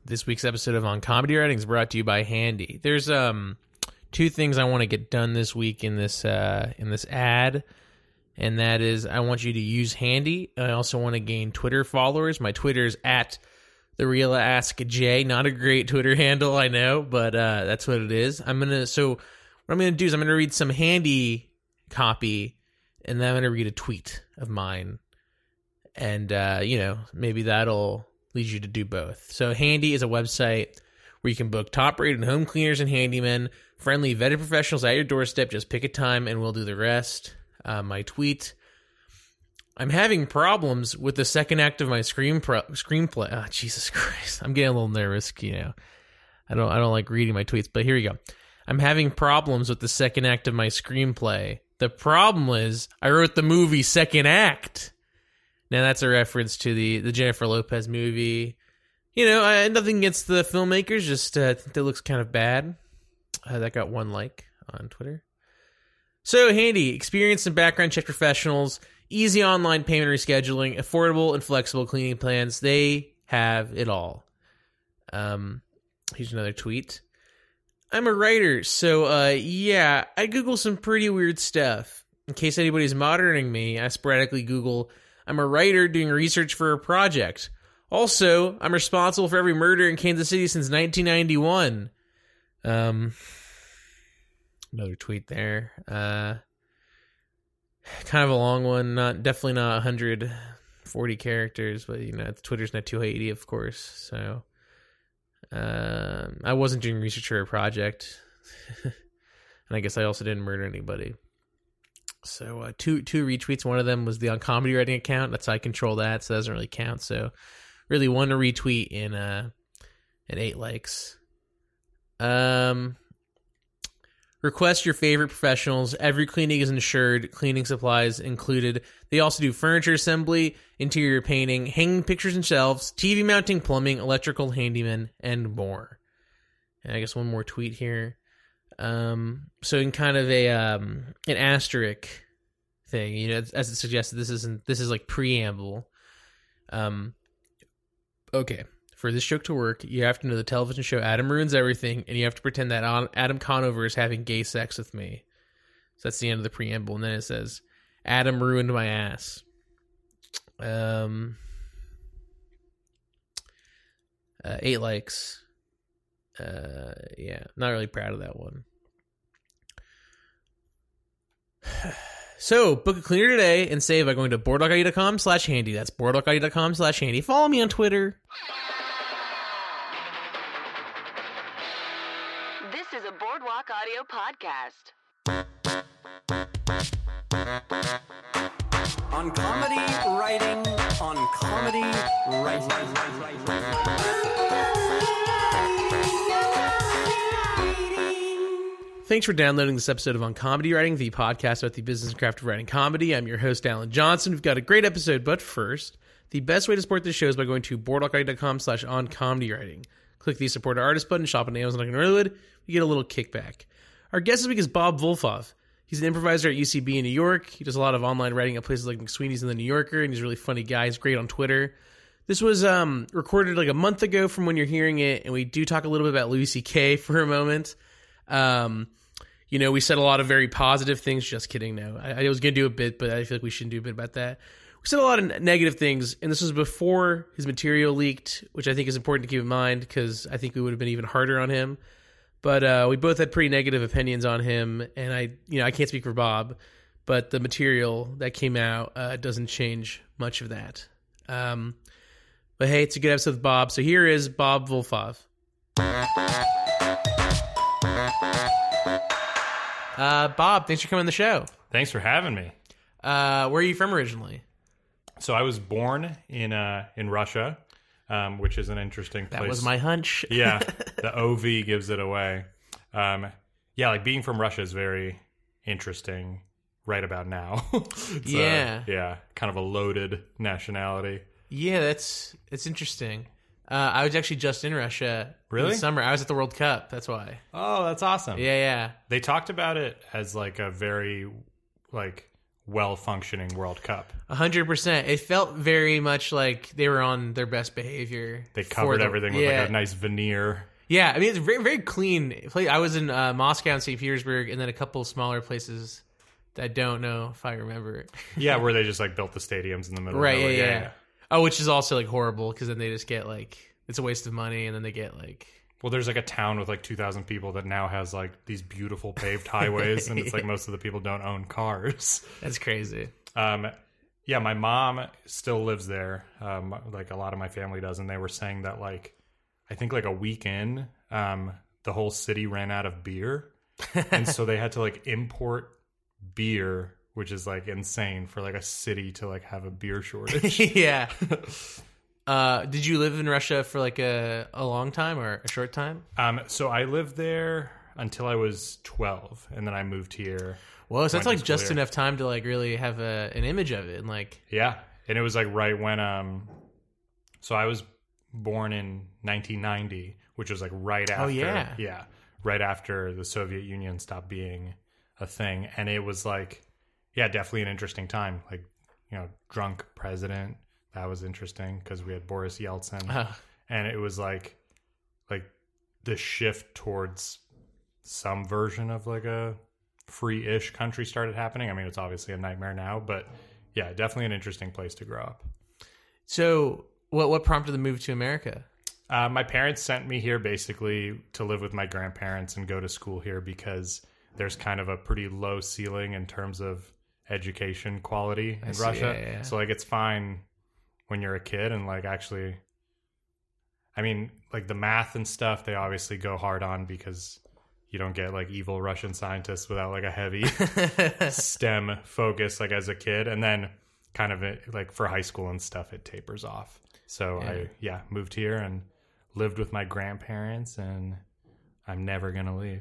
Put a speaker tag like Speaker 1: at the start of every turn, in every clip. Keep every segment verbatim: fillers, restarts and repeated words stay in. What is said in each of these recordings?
Speaker 1: This week's episode of On Comedy Writing is brought to you by Handy. There's um two things I want to get done this week in this uh, in this ad, and that is I want you to use Handy. I also want to gain Twitter followers. My Twitter is at The Real Ask J. Not a great Twitter handle, I know, but uh, that's what it is. I'm gonna so what I'm gonna do is I'm gonna read some Handy copy, and then I'm gonna read a tweet of mine, and uh, you know maybe that'll lead you to do both. So Handy is a website where you can book top-rated home cleaners and handymen, friendly vetted professionals at your doorstep. Just pick a time, and we'll do the rest. Uh, my tweet. I'm having problems with the second act of my screen pro- screenplay. Oh, Jesus Christ. I'm getting a little nervous, you know. I don't I don't like reading my tweets, but here we go. I'm having problems with the second act of my screenplay. The problem is I wrote the movie Second Act. Now that's a reference to the, the Jennifer Lopez movie. You know, I, nothing against the filmmakers, just uh, I think that looks kind of bad. Uh, that got one like on Twitter. So Handy, experienced and background check professionals, easy online payment rescheduling, affordable and flexible cleaning plans. They have it all. Um, here's another tweet. I'm a writer, so uh, yeah, I Google some pretty weird stuff. In case anybody's monitoring me, I sporadically Google, I'm a writer doing research for a project. Also, I'm responsible for every murder in Kansas City since nineteen ninety-one. Um, another tweet there. Uh, kind of a long one. Not definitely not one hundred forty characters, but you know, Twitter's not two eighty, of course. So, um, I wasn't doing research for a project, and I guess I also didn't murder anybody. So uh, two two retweets. One of them was the On Comedy Writing account. That's how I control that, so that doesn't really count. So really one to retweet in uh at eight likes. Um, request your favorite professionals. Every cleaning is insured. Cleaning supplies included. They also do furniture assembly, interior painting, hanging pictures and shelves, T V mounting, plumbing, electrical, handyman, and more. And I guess one more tweet here. Um, so in kind of a um an asterisk thing, you know, as it suggested, this isn't this is like preamble. Um, okay, for this joke to work, you have to know the television show Adam Ruins Everything, and you have to pretend that Adam Conover is having gay sex with me. So that's the end of the preamble, and then it says, "Adam ruined my ass." Um, uh, eight likes. Uh, yeah, not really proud of that one. So, book a cleaner today and save by going to boardwalkid.com slash handy. That's boardwalkid.com slash handy. Follow me on Twitter.
Speaker 2: This is a Boardwalk Audio podcast.
Speaker 3: On comedy writing, on comedy writing.
Speaker 1: Thanks for downloading this episode of On Comedy Writing, the podcast about the business and craft of writing comedy. I'm your host, Alan Johnson. We've got a great episode, but first, the best way to support this show is by going to boardwalkid.com slash on comedy writing. Click the support our artist button, shop on Amazon and Redwood. You get a little kickback. Our guest this week is Bob Volfov. He's an improviser at U C B in New York. He does a lot of online writing at places like McSweeney's and The New Yorker, and he's a really funny guy. He's great on Twitter. This was um, recorded like a month ago from when you're hearing it, and we do talk a little bit about Louis C K for a moment. Um, you know, we said a lot of very positive things. Just kidding, no. I, I was going to do a bit, but I feel like we shouldn't do a bit about that. We said a lot of negative things, and this was before his material leaked, which I think is important to keep in mind because I think we would have been even harder on him. But uh, we both had pretty negative opinions on him, and I, you know, I can't speak for Bob, but the material that came out uh, doesn't change much of that. Um, but hey, it's a good episode with Bob. So here is Bob Volfov. Uh, Bob, thanks for coming on the show.
Speaker 4: Thanks for having me.
Speaker 1: Uh, where are you from originally?
Speaker 4: So I was born in uh, in Russia, um, which is an interesting place.
Speaker 1: That was my hunch.
Speaker 4: Yeah, the O V gives it away. Um, yeah, like being from Russia is very interesting right about now. It's,
Speaker 1: yeah.
Speaker 4: Uh, yeah, kind of a loaded nationality.
Speaker 1: Yeah, that's it's interesting. Uh, I was actually just in Russia
Speaker 4: really?
Speaker 1: in the summer. I was at the World Cup. That's why.
Speaker 4: Oh, that's awesome.
Speaker 1: Yeah, yeah.
Speaker 4: They talked about it as like a very like well-functioning World Cup.
Speaker 1: A hundred percent. It felt very much like they were on their best behavior.
Speaker 4: They
Speaker 1: for
Speaker 4: covered
Speaker 1: the-
Speaker 4: everything with
Speaker 1: yeah.
Speaker 4: like a nice veneer.
Speaker 1: Yeah, I mean, it's very, very clean. I was in uh, Moscow and Saint Petersburg, and then a couple smaller places that I don't know if I remember it.
Speaker 4: Yeah, where they just like built the stadiums in the middle.
Speaker 1: Right,
Speaker 4: of
Speaker 1: yeah,
Speaker 4: nowhere.
Speaker 1: yeah, Oh, which is also like horrible because then they just get like, it's a waste of money, and then they get like...
Speaker 4: Well, there's like a town with like two thousand people that now has like these beautiful paved highways, and it's like most of the people don't own cars.
Speaker 1: That's crazy.
Speaker 4: Um, yeah, my mom still lives there. Um, like a lot of my family does, and they were saying that like, I think like a week in, um, the whole city ran out of beer, and so they had to like import beer, which is like insane for like a city to like have a beer shortage.
Speaker 1: Yeah. Uh, did you live in Russia for like a, a long time or a short time?
Speaker 4: Um, so I lived there until I was twelve, and then I moved here.
Speaker 1: Well, so that's
Speaker 4: went
Speaker 1: like
Speaker 4: to
Speaker 1: just
Speaker 4: school here.
Speaker 1: enough time to like really have a, an image of it and like...
Speaker 4: Yeah, and it was like right when um, so I was born in nineteen ninety, which was like right after.
Speaker 1: Oh, yeah.
Speaker 4: yeah, right after the Soviet Union stopped being a thing, and it was like, yeah, definitely an interesting time. Like, you know, drunk president. That was interesting because we had Boris Yeltsin,
Speaker 1: Uh,
Speaker 4: and it was like, like the shift towards some version of like a free-ish country started happening. I mean, it's obviously a nightmare now, but yeah, definitely an interesting place to grow up.
Speaker 1: so what what prompted the move to America?
Speaker 4: Uh, my parents sent me here basically to live with my grandparents and go to school here because there's kind of a pretty low ceiling in terms of education quality in
Speaker 1: see,
Speaker 4: Russia.
Speaker 1: yeah, yeah.
Speaker 4: So like it's fine when you're a kid and like actually, I mean, like the math and stuff, they obviously go hard on because you don't get like evil Russian scientists without like a heavy STEM focus like as a kid. And then kind of it, like for high school and stuff, it tapers off. So
Speaker 1: Yeah.
Speaker 4: I, yeah, moved here and lived with my grandparents, and I'm never going to leave.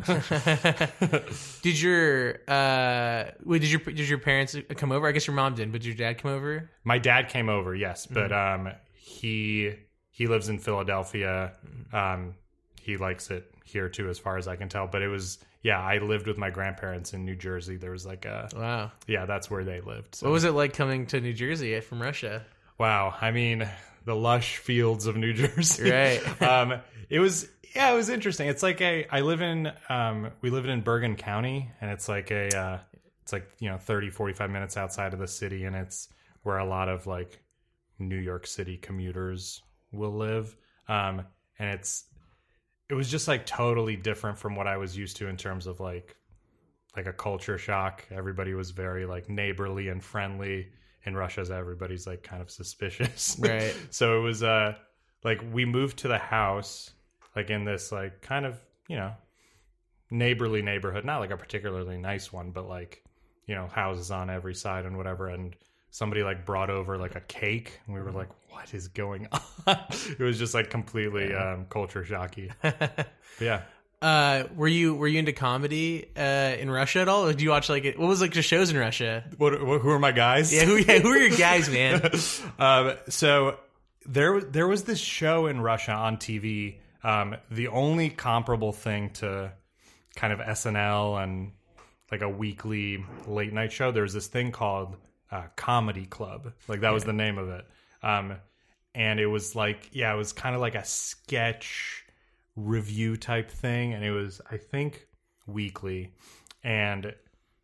Speaker 1: Did your uh wait, did your did your parents come over? I guess your mom didn't, but did your dad come over?
Speaker 4: My dad came over, yes, but um, he he lives in Philadelphia. Um, he likes it here too, as far as I can tell. But it was, yeah, I lived with my grandparents in New Jersey. There was like a,
Speaker 1: Wow.
Speaker 4: yeah, that's where they lived. So.
Speaker 1: What was it like coming to New Jersey from Russia?
Speaker 4: Wow, I mean, the lush fields of New Jersey.
Speaker 1: Right.
Speaker 4: um, it was, yeah, it was interesting. It's like a, I live in, um, we live in Bergen County, and it's like a, uh, it's like, you know, thirty, forty-five minutes outside of the city, and it's where a lot of like New York City commuters will live. Um, and it's, it was just like totally different from what I was used to in terms of like, like a culture shock. Everybody was very like neighborly and friendly. In Russia, everybody's like kind of suspicious.
Speaker 1: Right.
Speaker 4: So it was uh like we moved to the house like in this like kind of, you know, neighborly neighborhood, not like a particularly nice one, but like, you know, houses on every side and whatever. And somebody like brought over like a cake, and we were like, what is going on? It was just like completely um culture shocky. But yeah.
Speaker 1: Uh, were you were you into comedy uh, in Russia at all? Or did you watch like it, what was like the shows in Russia?
Speaker 4: What, what who are my guys?
Speaker 1: Yeah, who, yeah, who are your guys, man?
Speaker 4: um, so there, there was this show in Russia on T V. Um, the only comparable thing to kind of S N L and like a weekly late night show, there was this thing called uh, Comedy Club. Like that was the name of it. Um, and it was like, yeah, it was kind of like a sketch review type thing, and it was, I think, weekly, and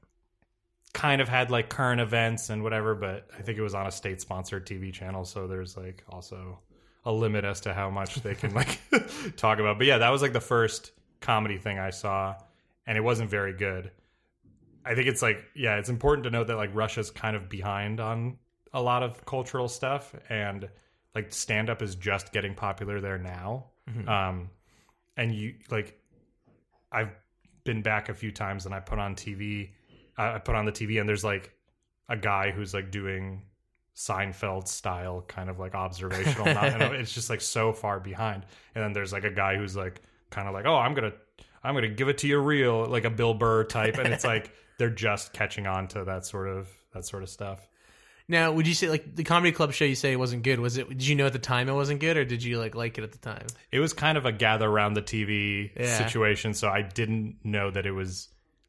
Speaker 4: kind of had like current events and whatever, but I think it was on a state sponsored T V channel, so there's like also a limit as to how much they can like talk about. But yeah, that was like the first comedy thing I saw, and it wasn't very good. I think it's like, yeah, it's important to note that like Russia's kind of behind on a lot of cultural stuff, and like stand up is just getting popular there now. Mm-hmm. Um And you like, I've been back a few times, and I put on T V. I put on the T V, and there's like a guy who's like doing Seinfeld style kind of like observational. not, and it's just like so far behind. And then there's like a guy who's like kind of like, oh, I'm gonna, I'm gonna give it to you real, like a Bill Burr type. And it's like they're just catching on to that sort of that sort of stuff.
Speaker 1: Now, would you say like the comedy club show you say wasn't good? Was it? Did you know at the time it wasn't good, or did you like like it at the time?
Speaker 4: It was kind of a gather around the T V
Speaker 1: Yeah.
Speaker 4: situation, so I didn't know that it was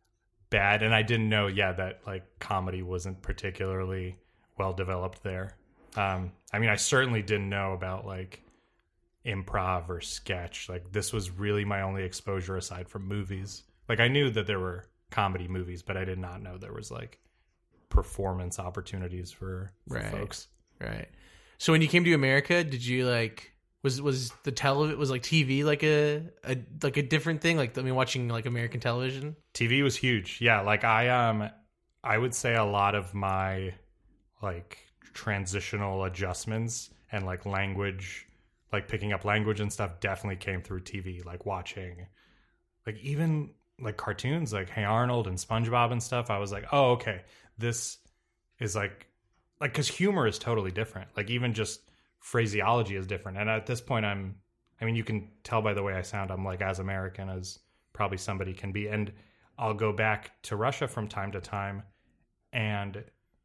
Speaker 4: bad. And I didn't know, yeah, that like comedy wasn't particularly well developed there. Um, I mean, I certainly didn't know about like improv or sketch. Like this was really my only exposure aside from movies. Like I knew that there were comedy movies, but I did not know there was like performance opportunities for, for
Speaker 1: Right.
Speaker 4: folks.
Speaker 1: Right. So when you came to America, did you like was was the tele was like T V like a, a like a different thing? Like I mean, watching like American television.
Speaker 4: T V was huge. Yeah, like I um I would say a lot of my like transitional adjustments and like language, like picking up language and stuff definitely came through T V, like watching like even like cartoons like Hey Arnold and SpongeBob and stuff. I was like, "Oh, okay. This is like like cuz humor is totally different. Like even just phraseology is different." And at this point I'm I mean, you can tell by the way I sound, I'm like as American as probably somebody can be. And I'll go back to Russia from time to time, and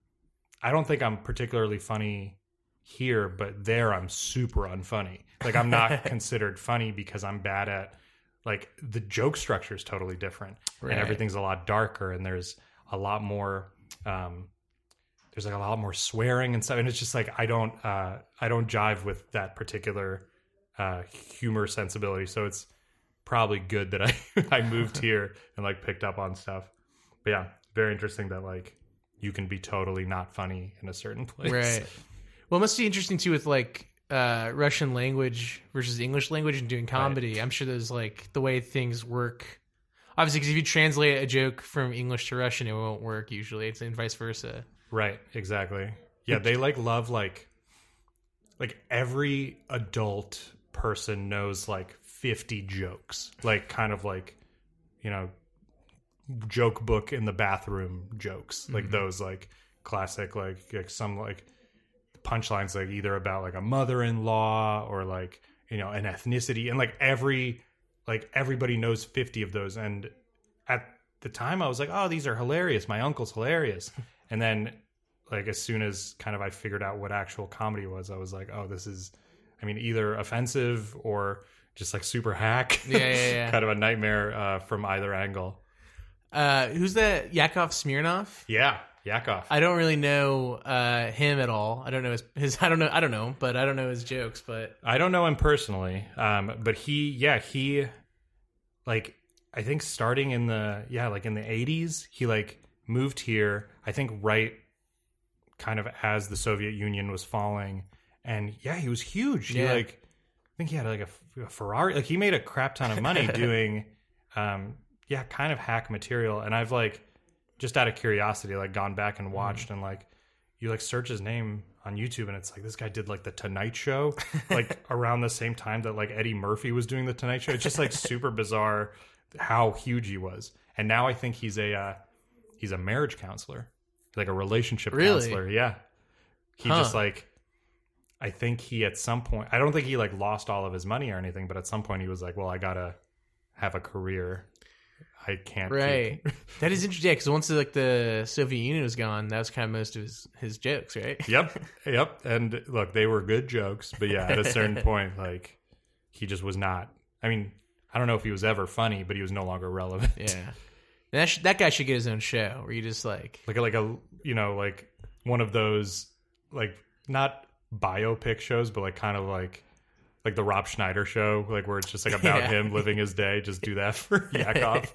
Speaker 4: I don't think I'm particularly funny here, but there I'm super unfunny. Like I'm not considered funny because I'm bad at like the joke structure is totally different,
Speaker 1: Right.
Speaker 4: and everything's a lot darker, and there's a lot more um there's like a lot more swearing and stuff, and it's just like I don't uh I don't jive with that particular uh humor sensibility. So it's probably good that I I moved here and like picked up on stuff. But yeah, very interesting that like you can be totally not funny in a certain place.
Speaker 1: Right. Well, it must be interesting too with like uh, Russian language versus English language and doing comedy. Right. I'm sure there's like the way things work. Obviously, because if you translate a joke from English to Russian, it won't work usually. It's and vice versa.
Speaker 4: Right. Exactly. Yeah, they like love like like every adult person knows like fifty jokes, like kind of like, you know, joke book in the bathroom jokes, like mm-hmm. those like classic like, like some like punchlines like either about like a mother-in-law or like, you know, an ethnicity, and like every like everybody knows fifty of those. And at the time I was like, oh, these are hilarious, my uncle's hilarious. And then like as soon as kind of I figured out what actual comedy was, I was like, oh, this is, I mean, either offensive or just like super hack.
Speaker 1: Yeah, yeah, yeah.
Speaker 4: Kind of a nightmare uh, from either angle.
Speaker 1: Uh, who's that? Yakov Smirnoff?
Speaker 4: Yeah, Yakov.
Speaker 1: I don't really know uh, him at all. I don't know his, his. I don't know. I don't know, but I don't know his jokes. But
Speaker 4: I don't know him personally. Um, but he, yeah, he, like, I think starting in the yeah, like in the eighties, he like moved here. I think right, kind of as the Soviet Union was falling, and yeah, he was huge. He
Speaker 1: yeah.
Speaker 4: like, I think he had like a, a Ferrari. Like he made a crap ton of money doing. Um, yeah, kind of hack material. And I've like, just out of curiosity, like gone back and watched mm. and like, you like search his name on YouTube and it's like, this guy did like the Tonight Show, like around the same time that like Eddie Murphy was doing the Tonight Show. It's just like super bizarre how huge he was. And now I think he's a, uh, he's a marriage counselor, like a relationship
Speaker 1: really?
Speaker 4: counselor. Yeah. He huh. just like, I think he at some point, I don't think he like lost all of his money or anything, but at some point he was like, well, I gotta have a career. I can't.
Speaker 1: Right.
Speaker 4: Keep...
Speaker 1: That is interesting. Yeah, because once like the Soviet Union was gone, that was kind of most of his, his jokes, right?
Speaker 4: Yep. Yep. And look, they were good jokes, but yeah, at a certain point, like he just was not. I mean, I don't know if he was ever funny, but he was no longer relevant.
Speaker 1: Yeah. That sh- that guy should get his own show where you just like
Speaker 4: like a, like a you know like one of those like not biopic shows, but like kind of like. Like the Rob Schneider show, like where it's just like about yeah. him living his day. Just do that for Yakov.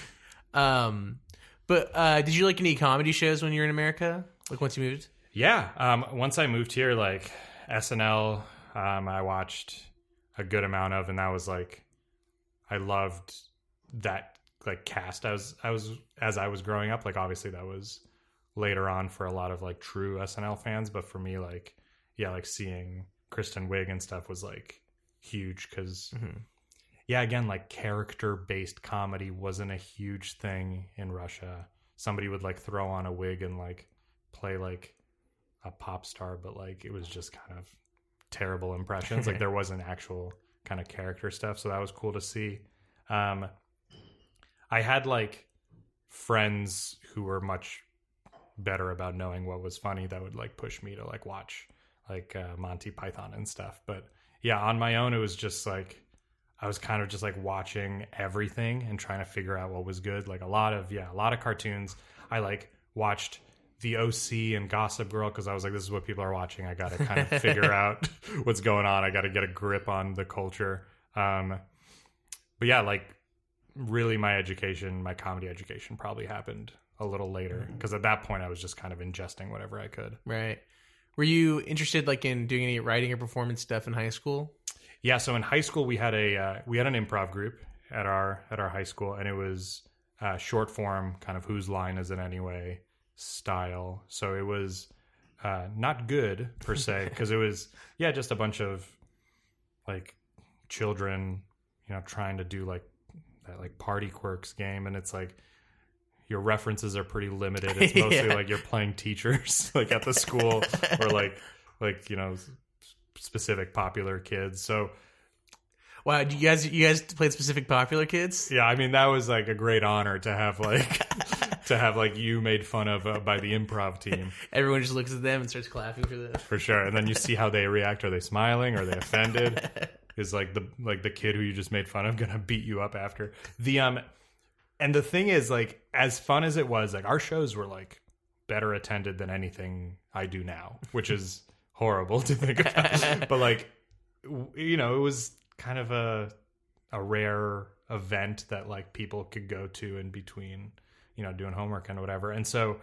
Speaker 1: um, but uh, did you like any comedy shows when you were in America? Like once you moved?
Speaker 4: Yeah. Um, once I moved here, like S N L, um, I watched a good amount of, and that was like, I loved that like cast. I was, I was as I was growing up. Like obviously that was later on for a lot of like true S N L fans, but for me, like yeah, like seeing Kristen Wiig and stuff was like. Huge because mm-hmm. yeah again like character based comedy wasn't a huge thing in Russia. Somebody would like throw on a wig and like play like a pop star, but like it was just kind of terrible impressions. Like there wasn't actual kind of character stuff, so that was cool to see. um I had like friends who were much better about knowing what was funny that would like push me to like watch like uh, Monty Python and stuff, but yeah, on my own, it was just like, I was kind of just like watching everything and trying to figure out what was good. Like a lot of, yeah, a lot of cartoons. I like watched The O C and Gossip Girl because I was like, this is what people are watching. I got to kind of figure out what's going on. I got to get a grip on the culture. Um, but yeah, like really my education, my comedy education probably happened a little later because at that point I was just kind of ingesting whatever I could.
Speaker 1: Right. Were you interested like in doing any writing or performance stuff in high school?
Speaker 4: Yeah, so in high school we had a uh, we had an improv group at our at our high school, and it was uh, short form, kind of whose line is it anyway style. So it was uh, not good per se because it was yeah just a bunch of like children, you know, trying to do like that like Party Quirks game, and it's like your references are pretty limited. It's mostly yeah. like you're playing teachers like at the school or like like you know. specific popular kids. So
Speaker 1: wow, you guys you guys played specific popular kids?
Speaker 4: Yeah, I mean that was like a great honor to have like to have like you made fun of uh, by the improv team.
Speaker 1: Everyone just looks at them and starts clapping for them.
Speaker 4: For sure. And then you see how they react. Are they smiling? Are they offended? Is like the like the kid who you just made fun of gonna beat you up after? The um and the thing is, like, as fun as it was, like our shows were like better attended than anything I do now, which is horrible to think about. But like, you know, it was kind of a a rare event that like people could go to in between, you know, doing homework and whatever. And so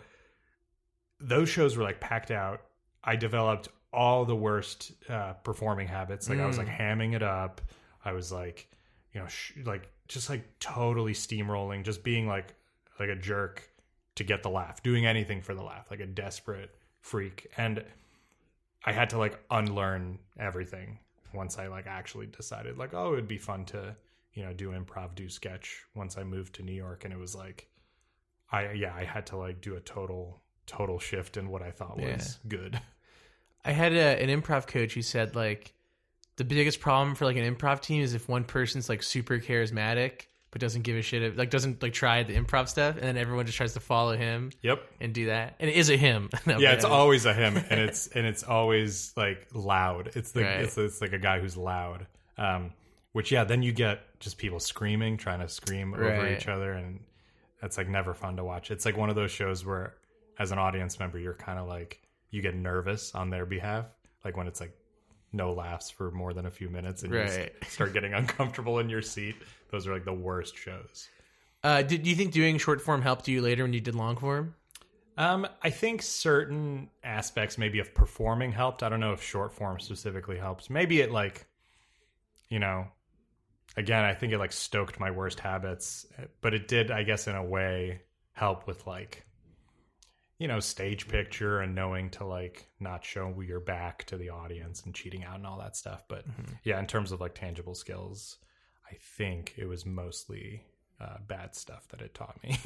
Speaker 4: those shows were like packed out. I developed all the worst uh, performing habits. Like mm. I was like hamming it up. I was like, you know, sh- like just like totally steamrolling, just being like like a jerk to get the laugh, doing anything for the laugh, like a desperate freak. And I had to like unlearn everything once I like actually decided like, oh, it'd be fun to, you know, do improv, do sketch once I moved to New York. And it was like, I, yeah, I had to like do a total, total shift in what I thought
Speaker 1: yeah.
Speaker 4: was good.
Speaker 1: I had a, an improv coach who said like the biggest problem for like an improv team is if one person's like super charismatic but doesn't give a shit, like doesn't like try the improv stuff, and then everyone just tries to follow him.
Speaker 4: Yep,
Speaker 1: and do that. And it is a him. no,
Speaker 4: yeah, it's always a him, and it's and it's always like loud. It's the
Speaker 1: right.
Speaker 4: it's, it's like a guy who's loud. Um, which yeah, then you get just people screaming, trying to scream
Speaker 1: right.
Speaker 4: over each other, and that's like never fun to watch. It's like one of those shows where, as an audience member, you're kind of like you get nervous on their behalf, like when it's like no laughs for more than a few minutes, and
Speaker 1: right.
Speaker 4: you just start getting uncomfortable in your seat. Those are like the worst shows.
Speaker 1: Uh, did do you think doing short form helped you later when you did long form?
Speaker 4: Um, I think certain aspects maybe of performing helped. I don't know if short form specifically helps. Maybe it like, you know, again, I think it like stoked my worst habits, but it did, I guess, in a way help with like, you know, stage picture and knowing to like not show your back to the audience and cheating out and all that stuff. But mm-hmm. yeah, in terms of like tangible skills, I think it was mostly uh, bad stuff that it taught me.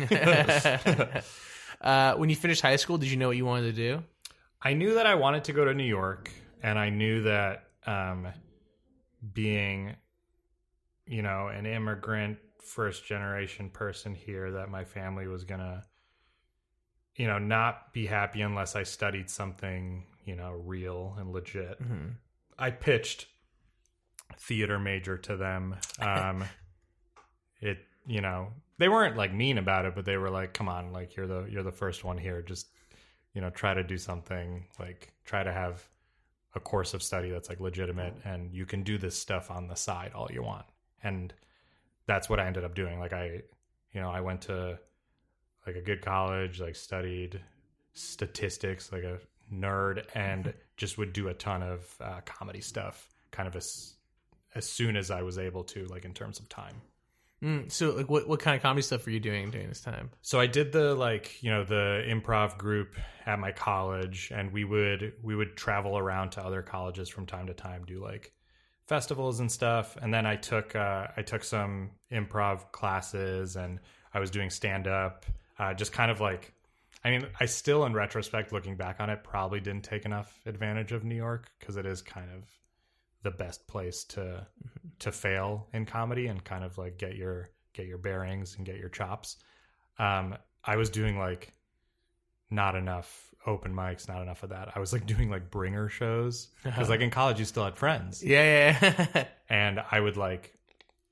Speaker 1: uh, when you finished high school, did you know what you wanted to do?
Speaker 4: I knew that I wanted to go to New York, and I knew that um, being, you know, an immigrant, first generation person here, that my family was going to, you know, not be happy unless I studied something, you know, real and legit. Mm-hmm. I pitched theater major to them. Um, it, you know, they weren't like mean about it, but they were like, come on, like you're the, you're the first one here. Just, you know, try to do something, like try to have a course of study that's like legitimate, and you can do this stuff on the side all you want. And that's what I ended up doing. Like I, you know, I went to like a good college, like studied statistics, like a nerd, and just would do a ton of uh, comedy stuff kind of as as soon as I was able to, like in terms of time.
Speaker 1: Mm, so like what, what kind of comedy stuff were you doing during this time?
Speaker 4: So I did the like, you know, the improv group at my college, and we would we would travel around to other colleges from time to time, do like festivals and stuff. And then I took uh, I took some improv classes, and I was doing stand up, uh, just kind of like, I mean, I still, in retrospect, looking back on it, probably didn't take enough advantage of New York, because it is kind of the best place to to fail in comedy and kind of like get your get your bearings and get your chops. Um, I was doing like not enough open mics, not enough of that. I was like doing like bringer shows, because like in college you still had friends.
Speaker 1: Yeah, yeah.
Speaker 4: And I would like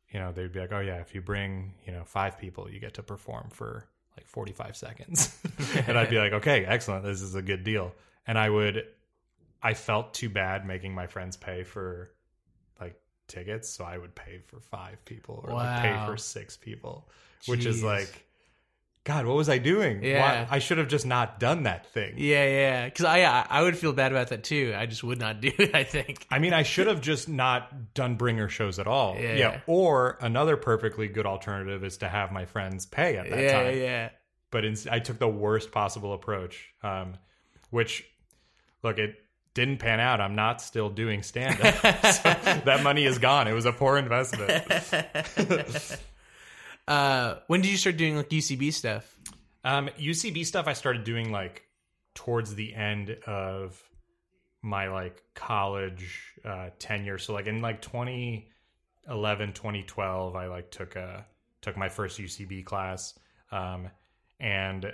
Speaker 4: you know, they'd be like, oh yeah, if you bring, you know, five people, you get to perform for like forty-five seconds. And I'd be like, okay, excellent. This is a good deal. And I would, I felt too bad making my friends pay for like tickets. So I would pay for five people or like pay
Speaker 1: Wow.
Speaker 4: for six people, which is
Speaker 1: Jeez.
Speaker 4: like, God, what was I doing?
Speaker 1: Yeah.
Speaker 4: Why? I should have just not done that thing.
Speaker 1: Yeah, yeah. Because I, I I would feel bad about that too. I just would not do it, I think.
Speaker 4: I mean, I should have just not done bringer shows at all.
Speaker 1: Yeah.
Speaker 4: Or another perfectly good alternative is to have my friends pay at that
Speaker 1: Yeah,
Speaker 4: time.
Speaker 1: yeah.
Speaker 4: But in, I took the worst possible approach, um, which, look, it didn't pan out. I'm not still doing stand-up. So that money is gone. It was a poor investment.
Speaker 1: Uh, when did you start doing like U C B stuff?
Speaker 4: Um, U C B stuff I started doing like towards the end of my like college uh, tenure. So like in like twenty eleven, twenty twelve, I like took a took my first U C B class, um, and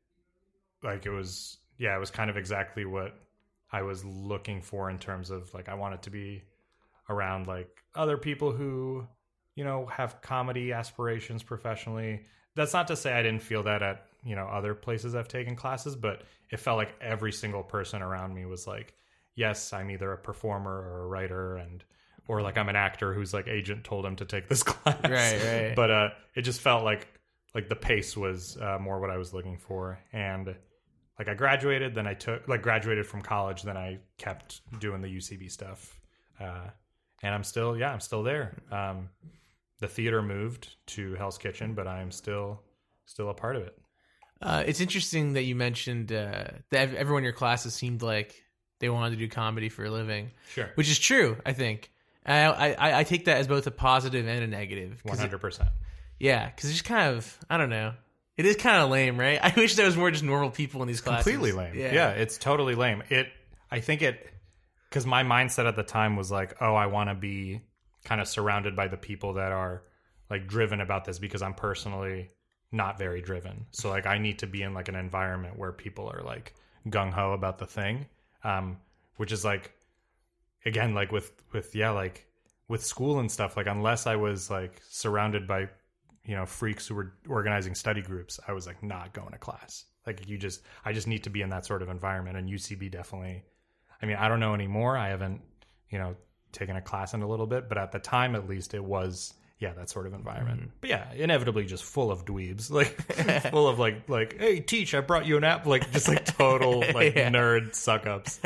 Speaker 4: like it was yeah, it was kind of exactly what I was looking for in terms of like I wanted to be around like other people who, you know, have comedy aspirations professionally. That's not to say I didn't feel that at, you know, other places I've taken classes, but it felt like every single person around me was like, yes, I'm either a performer or a writer, and or like I'm an actor whose like agent told him to take this class.
Speaker 1: Right, right.
Speaker 4: But uh, it just felt like like the pace was uh, more what I was looking for. And like I graduated, then I took like graduated from college, then I kept doing the U C B stuff. Uh, and I'm still, yeah, I'm still there. Um, the theater moved to Hell's Kitchen, but I'm still still a part of it.
Speaker 1: Uh, it's interesting that you mentioned uh, that everyone in your classes seemed like they wanted to do comedy for a living.
Speaker 4: Sure.
Speaker 1: Which is true, I think. I, I, I take that as both a positive and a negative. 'Cause
Speaker 4: one
Speaker 1: it-
Speaker 4: hundred percent.
Speaker 1: yeah, because it's just kind of, I don't know. It is kind of lame, right? I wish there was more just normal people in these classes.
Speaker 4: Completely lame. Yeah. It's totally lame. It, I think it, because my mindset at the time was like, oh, I want to be kind of surrounded by the people that are like driven about this, because I'm personally not very driven. So like I need to be in like an environment where people are like gung ho about the thing. Um, which is like, again, like with, with, yeah, like with school and stuff, like unless I was like surrounded by, you know, freaks who were organizing study groups, I was like not going to class. Like you just, I just need to be in that sort of environment. And U C B definitely, I mean, I don't know anymore. I haven't, you know, taken a class in a little bit, but at the time, at least it was, yeah, that sort of environment. Mm-hmm. But yeah, inevitably just full of dweebs, like full of like, like, hey, teach, I brought you an app, like just like total like
Speaker 1: Yeah.
Speaker 4: nerd suck ups.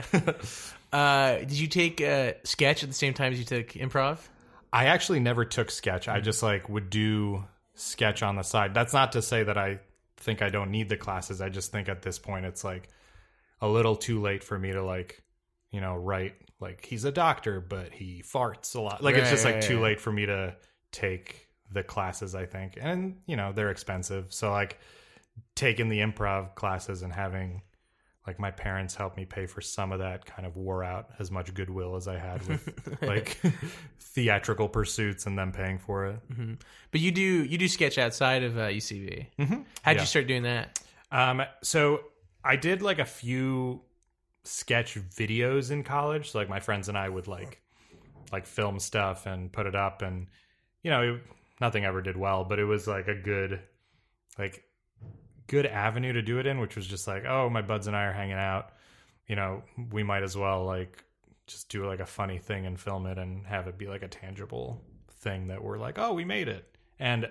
Speaker 1: Uh, did you take uh, sketch at the same time as you took improv?
Speaker 4: I actually never took sketch. I just like would do sketch on the side. That's not to say that I think I don't need the classes. I just think at this point it's like a little too late for me to like, you know, write like he's a doctor, but he farts a lot. Like it's
Speaker 1: Right,
Speaker 4: just like
Speaker 1: right,
Speaker 4: too
Speaker 1: right.
Speaker 4: late for me to take the classes, I think. And, you know, they're expensive. So like taking the improv classes and having like my parents help me pay for some of that kind of wore out as much goodwill as I had with like theatrical pursuits and them paying for it.
Speaker 1: Mm-hmm. But you do you do sketch outside of uh, U C B.
Speaker 4: Mm-hmm.
Speaker 1: How'd
Speaker 4: Yeah.
Speaker 1: you start doing that?
Speaker 4: Um, so I did like a few sketch videos in college. So like my friends and I would like like film stuff and put it up, and you know, it, nothing ever did well, but it was like a good like good avenue to do it in, which was just like, oh, my buds and I are hanging out, you know, we might as well like just do like a funny thing and film it and have it be like a tangible thing that we're like, oh, we made it. And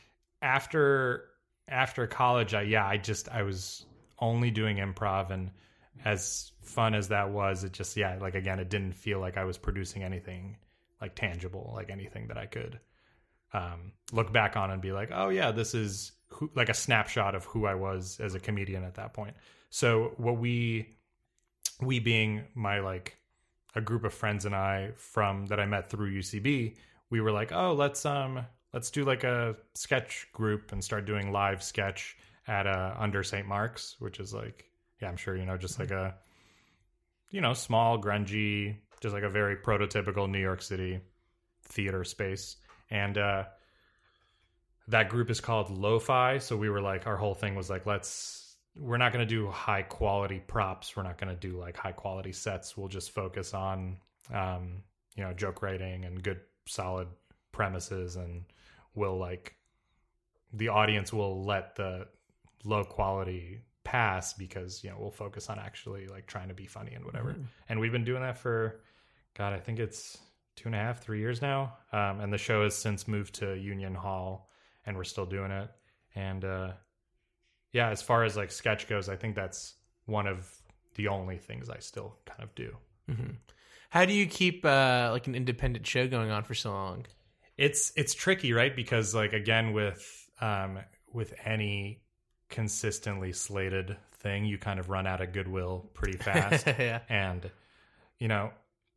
Speaker 4: after after college, I yeah, I just I was only doing improv, and as fun as that was, it just yeah, like again, it didn't feel like I was producing anything like tangible, like anything that I could um, look back on and be like, oh yeah, this is who, like a snapshot of who I was as a comedian at that point. So what we we being my like a group of friends and I from that I met through U C B, we were like, oh, let's um let's do like a sketch group and start doing live sketch at uh under Saint Mark's, which is like, yeah, I'm sure you know, just like a, you know, small, grungy, just like a very prototypical New York City theater space. And uh that group is called Lo-Fi. So we were like, our whole thing was like, let's, we're not going to do high quality props. We're not going to do like high quality sets. We'll just focus on, um, you know, joke writing and good, solid premises, and will like the audience will let the low quality pass because, you know, we'll focus on actually like trying to be funny and whatever. Mm-hmm. And we've been doing that for, God, I think it's two and a half, three years now. Um, and the show has since moved to Union Hall, and we're still doing it. And uh, yeah, as far as like sketch goes, I think that's one of the only things I still kind of do.
Speaker 1: Mm-hmm. How do you keep uh, like an independent show going on for so long?
Speaker 4: It's it's tricky, right? Because like again, with um, with any consistently slated thing, you kind of run out of goodwill pretty fast.
Speaker 1: Yeah.
Speaker 4: And you know,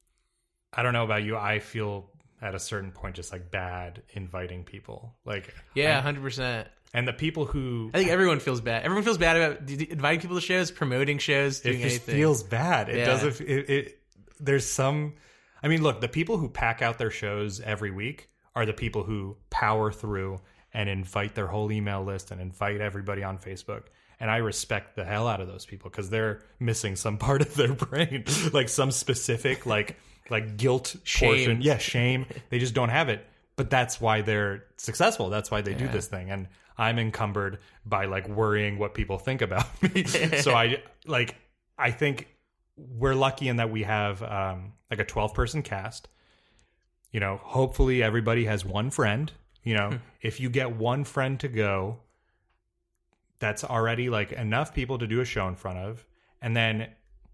Speaker 4: I don't know about you, I feel at a certain point just like bad inviting people. Like
Speaker 1: yeah,
Speaker 4: one
Speaker 1: hundred percent.
Speaker 4: And the people who
Speaker 1: I think everyone feels bad. Everyone feels bad about inviting people to shows, promoting shows, doing
Speaker 4: it just
Speaker 1: anything.
Speaker 4: feels bad. It
Speaker 1: yeah.
Speaker 4: doesn't. It, it there's some. I mean, look, the people who pack out their shows every week are the people who power through and invite their whole email list and invite everybody on Facebook. And I respect the hell out of those people because they're missing some part of their brain, like some specific like like guilt
Speaker 1: shame.
Speaker 4: portion. Yeah, shame. They just don't have it. But that's why they're successful. That's why they
Speaker 1: yeah.
Speaker 4: do this thing. And I'm encumbered by like worrying what people think about me. So I like I think we're lucky in that we have um, like a twelve person cast. You know, hopefully everybody has one friend. You know, if you get one friend to go, that's already like enough people to do a show in front of. And then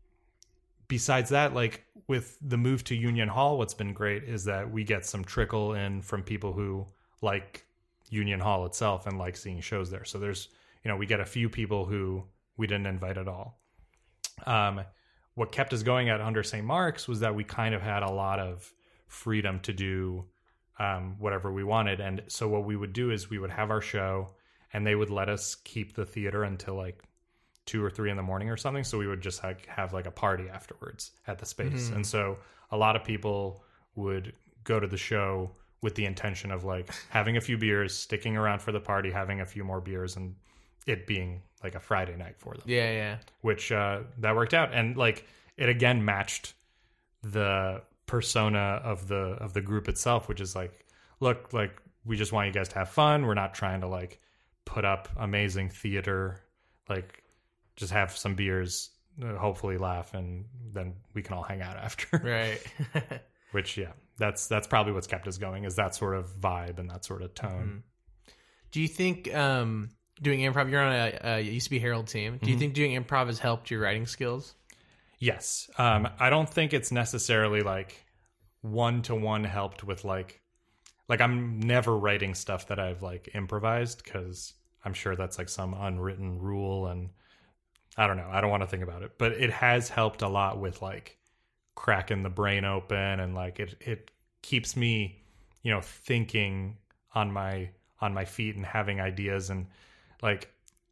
Speaker 4: besides that, like with the move to Union Hall, what's been great is that we get some trickle in from people who like Union Hall itself and like seeing shows there. So there's, you know, we get a few people who we didn't invite at all. Um, what kept us going at Under Saint Mark's was that we kind of had a lot of freedom to do um, whatever we wanted. And so what we would do is we would have our show and they would let us keep the theater until like two or three in the morning or something. So we would just like have like a party afterwards at the space. Mm-hmm. And so a lot of people would go to the show with the intention of like having a few beers, sticking around for the party, having a few more beers, and it being like a Friday night for them.
Speaker 1: Yeah, yeah.
Speaker 4: Which uh, that worked out, and like it again matched the persona of the of the group itself, which is like, look, like we just want you guys to have fun. We're not trying to like put up amazing theater. Like, just have some beers, hopefully laugh, and then we can all hang out after.
Speaker 1: Right.
Speaker 4: Which, yeah, that's that's probably what's kept us going, is that sort of vibe and that sort of tone.
Speaker 1: Mm-hmm. Do you think um, doing improv, you're on a, a used to be Herald team. Do you mm-hmm. think doing improv has helped your writing skills?
Speaker 4: Yes. Um, I don't think it's necessarily like one-to-one helped with like, like I'm never writing stuff that I've like improvised because I'm sure that's like some unwritten rule, and I don't know. I don't want to think about it, but it has helped a lot with like cracking the brain open, and like it it keeps me, you know, thinking on my on my feet and having ideas. And like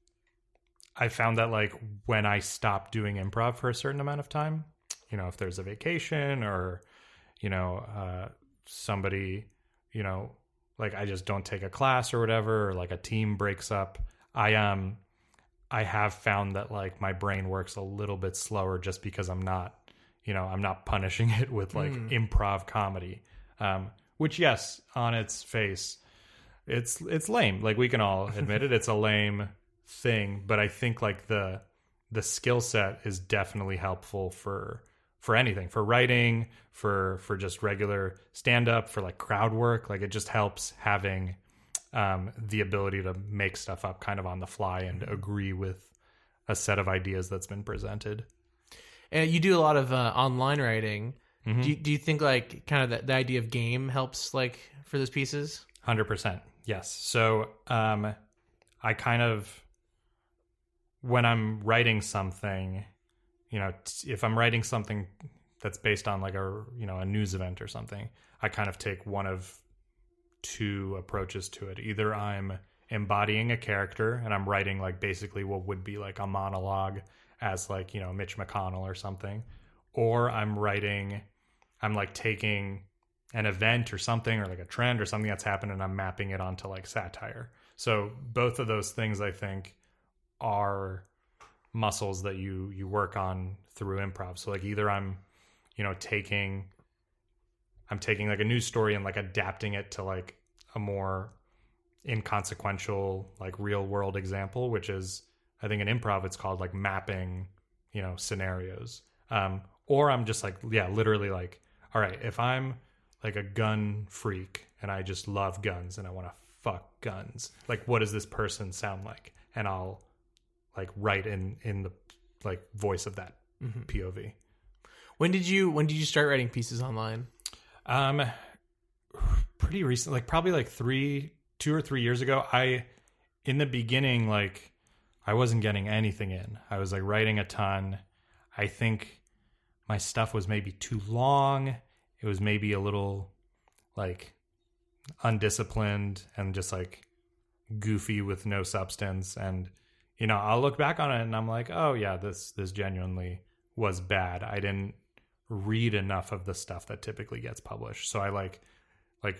Speaker 4: I found that like when I stop doing improv for a certain amount of time, you know, if there's a vacation or, you know, uh, somebody, you know, like I just don't take a class or whatever, or like a team breaks up, I um I have found that like my brain works a little bit slower just because I'm not, you know, I'm not punishing it with like mm. improv comedy, um, which, yes, on its face, it's it's lame. Like we can all admit it. It's a lame thing. But I think like the the skill set is definitely helpful for for anything, for writing, for for just regular stand up, for like crowd work. Like it just helps having um, the ability to make stuff up kind of on the fly and agree with a set of ideas that's been presented.
Speaker 1: And you do a lot of uh, online writing.
Speaker 4: Mm-hmm.
Speaker 1: Do you, do you think like kind of the, the idea of game helps like for those pieces?
Speaker 4: one hundred percent. Yes. So um, I kind of, when I'm writing something, you know, t- if I'm writing something that's based on like a, you know, a news event or something, I kind of take one of two approaches to it. Either I'm embodying a character and I'm writing like basically what would be like a monologue as like, you know, Mitch McConnell or something, or I'm writing, I'm like taking an event or something or like a trend or something that's happened and I'm mapping it onto like satire. So both of those things I think are muscles that you you work on through improv. So like either I'm, you know, taking, I'm taking like a news story and like adapting it to like a more inconsequential, like real world example, which is, I think in improv, it's called like mapping, you know, scenarios. Um, or I'm just like, yeah, literally like, all right, if I'm like a gun freak and I just love guns and I want to fuck guns, like what does this person sound like? And I'll like write in, in the like voice of that mm-hmm. P O V.
Speaker 1: When did you, when did you start writing pieces online?
Speaker 4: Um, pretty recent, like probably like three, two or three years ago. I, in the beginning, like I wasn't getting anything in. I was like writing a ton. I think my stuff was maybe too long. It was maybe a little like undisciplined and just like goofy with no substance. And, you know, I'll look back on it and I'm like, oh yeah, this, this genuinely was bad. I didn't read enough of the stuff that typically gets published. So I like, like,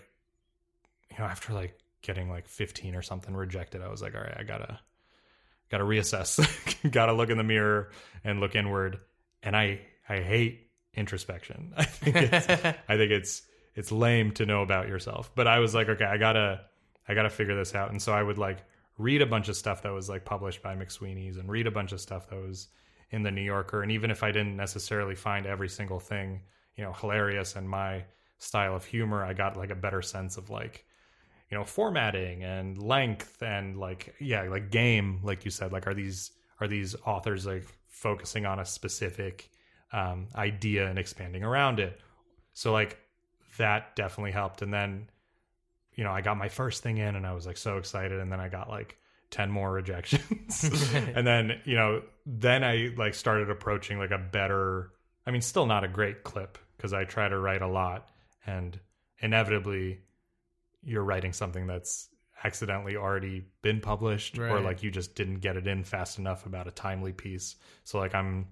Speaker 4: you know, after like getting like fifteen or something rejected, I was like, all right, I gotta, gotta reassess, gotta look in the mirror and look inward. And I, I hate introspection. I think it's, I think it's, it's lame to know about yourself, but I was like, okay, I gotta, I gotta figure this out. And so I would like read a bunch of stuff that was like published by McSweeney's and read a bunch of stuff that was in the New Yorker. And even if I didn't necessarily find every single thing, you know, hilarious and my style of humor, I got like a better sense of like, you know, formatting and length and like, yeah, like game, like you said, like, are these, are these authors like focusing on a specific um, idea and expanding around it? So like that definitely helped. And then, you know, I got my first thing in and I was like so excited. And then I got like ten more rejections. And then, you know, then I like started approaching like a better, I mean, still not a great clip because I try to write a lot and inevitably you're writing something that's accidentally already been published right. or like you just didn't get it in fast enough about a timely piece. So like I'm,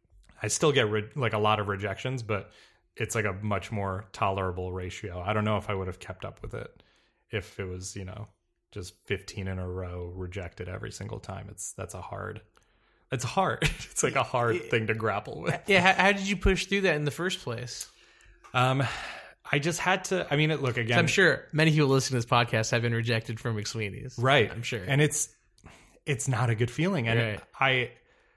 Speaker 4: I still get re- like a lot of rejections, but it's like a much more tolerable ratio. I don't know if I would have kept up with it if it was, you know, just fifteen in a row rejected every single time. It's, that's a hard, it's hard. It's like a hard thing to grapple with.
Speaker 1: Yeah. How, how did you push through that in the first place?
Speaker 4: Um, I just had to, I mean, look again.
Speaker 1: So I'm sure many people listening to this podcast have been rejected from McSweeney's.
Speaker 4: Right.
Speaker 1: I'm sure.
Speaker 4: And it's, it's not a good feeling. And
Speaker 1: right.
Speaker 4: I,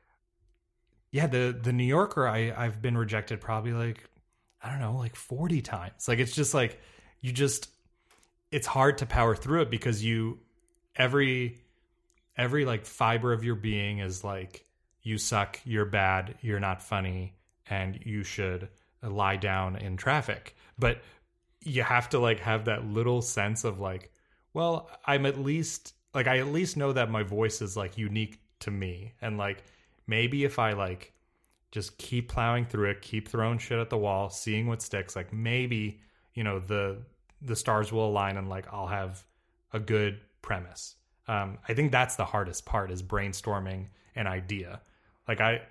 Speaker 4: yeah, the, the New Yorker, I, I've been rejected probably like, I don't know, like forty times. Like, it's just like, you just, it's hard to power through it because you, every, every like fiber of your being is like, you suck, you're bad, you're not funny, and you should lie down in traffic. But you have to like have that little sense of like, well, I'm at least like, I at least know that my voice is like unique to me. And like, maybe if I like just keep plowing through it, keep throwing shit at the wall, seeing what sticks, like maybe, you know, the, the stars will align and like, I'll have a good premise. Um, I think that's the hardest part is brainstorming an idea. Like I,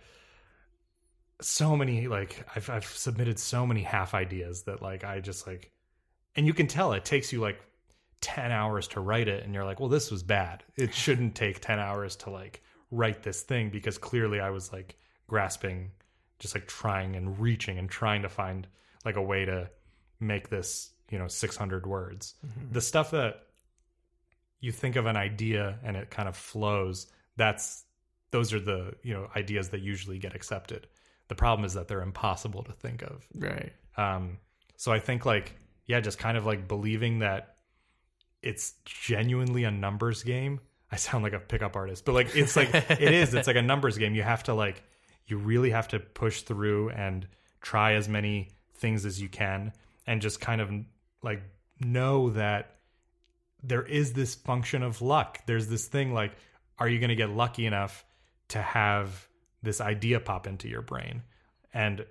Speaker 4: so many, like I've, I've submitted so many half ideas that like, I just like, and you can tell it takes you like ten hours to write it. And you're like, well, this was bad. It shouldn't take ten hours to like write this thing because clearly I was like grasping, just like trying and reaching and trying to find like a way to make this, you know, six hundred words. Mm-hmm. The stuff that you think of an idea and it kind of flows, that's, those are the, you know, ideas that usually get accepted. The problem is that they're impossible to think of.
Speaker 1: Right.
Speaker 4: Um, so I think like, yeah, just kind of like believing that it's genuinely a numbers game. I sound like a pickup artist, but like, it's like, it is, it's like a numbers game. You have to like, you really have to push through and try as many things as you can and just kind of like know that there is this function of luck. There's this thing like, are you going to get lucky enough to have this idea pop into your brain? And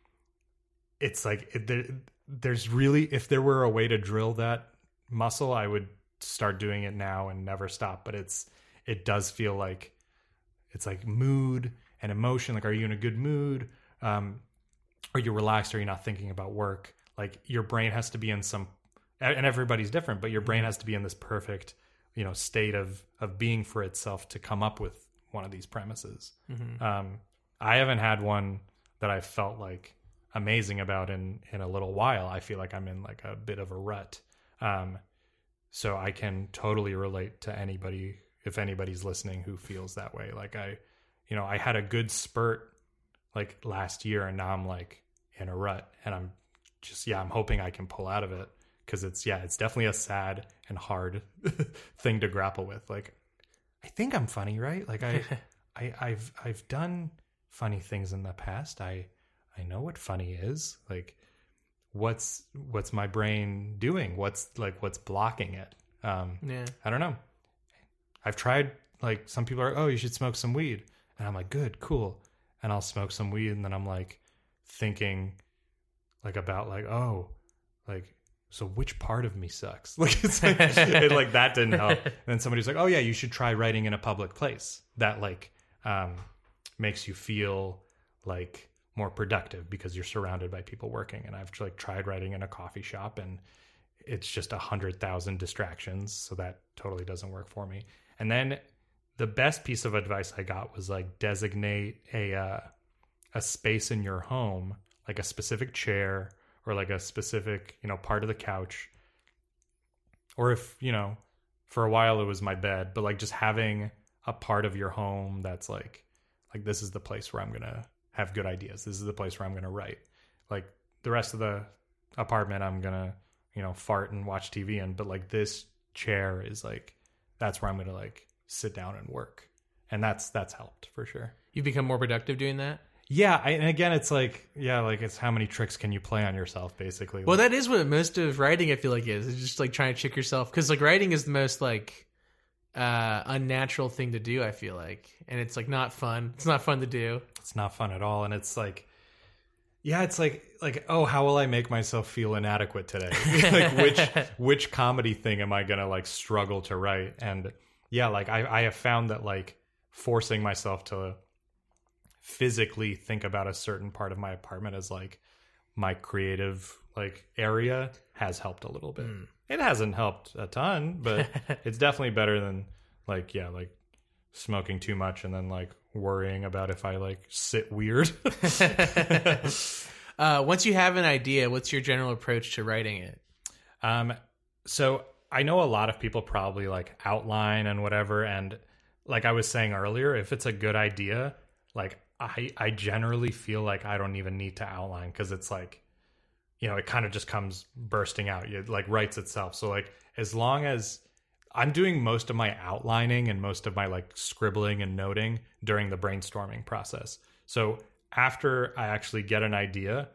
Speaker 4: it's like, it, there, there's really, if there were a way to drill that muscle, I would start doing it now and never stop. But it's, it does feel like it's like mood and emotion. Like, are you in a good mood? Um, are you relaxed? Are you not thinking about work? Like your brain has to be in some, and everybody's different, but your brain has to be in this perfect, you know, state of, of being for itself to come up with one of these premises. Mm-hmm. Um, I haven't had one that I felt like, amazing about in in a little while. I feel like I'm in like a bit of a rut. Um, so I can totally relate to anybody, if anybody's listening who feels that way. Like I, you know, I had a good spurt like last year, and now I'm like in a rut, and I'm just, yeah, I'm hoping I can pull out of it, because it's, yeah, it's definitely a sad and hard thing to grapple with. Like, I think I'm funny, right? Like I, I, I've, I've done funny things in the past. I, I know what funny is. Like, what's, what's my brain doing? What's like, what's blocking it? Um,
Speaker 1: Yeah.
Speaker 4: I don't know. I've tried, like, some people are, oh, you should smoke some weed. And I'm like, good, cool. And I'll smoke some weed. And then I'm like thinking like about like, oh, like, so which part of me sucks? Like, it's like, it, like that didn't help. And then somebody's like, oh yeah, you should try writing in a public place. That like, um, makes you feel like more productive because you're surrounded by people working. And I've like tried writing in a coffee shop, and it's just a hundred thousand distractions. So that totally doesn't work for me. And then the best piece of advice I got was like designate a, uh, a space in your home, like a specific chair or like a specific, you know, part of the couch. Or if, you know, for a while it was my bed, but like just having a part of your home that's like, like this is the place where I'm going to have good ideas. This is the place where I'm going to write. Like the rest of the apartment, I'm going to, you know, fart and watch T V in, but like this chair is like, that's where I'm going to like sit down and work. And that's, that's helped for sure.
Speaker 1: You've become more productive doing that?
Speaker 4: Yeah. I, and again, it's like, yeah, like it's how many tricks can you play on yourself, basically.
Speaker 1: Well,
Speaker 4: like,
Speaker 1: that is what most of writing, I feel like, is. It's just like trying to trick yourself. Because like writing is the most like uh, unnatural thing to do, I feel like. And it's like not fun. It's not fun to do.
Speaker 4: It's not fun at all. And it's like, yeah, it's like, like, oh, how will I make myself feel inadequate today? Like which, which comedy thing am I going to like struggle to write? And yeah, like I, I have found that like forcing myself to physically think about a certain part of my apartment as like my creative like area has helped a little bit. Mm. It hasn't helped a ton, but it's definitely better than like, yeah, like smoking too much and then like worrying about if I like sit weird.
Speaker 1: uh, once you have an idea, what's your general approach to writing it?
Speaker 4: Um, so I know a lot of people probably like outline and whatever. And like I was saying earlier, if it's a good idea, like I, I generally feel like I don't even need to outline, because it's like, you know, it kind of just comes bursting out. It like writes itself. So like, as long as I'm doing most of my outlining and most of my like scribbling and noting during the brainstorming process. So after I actually get an idea,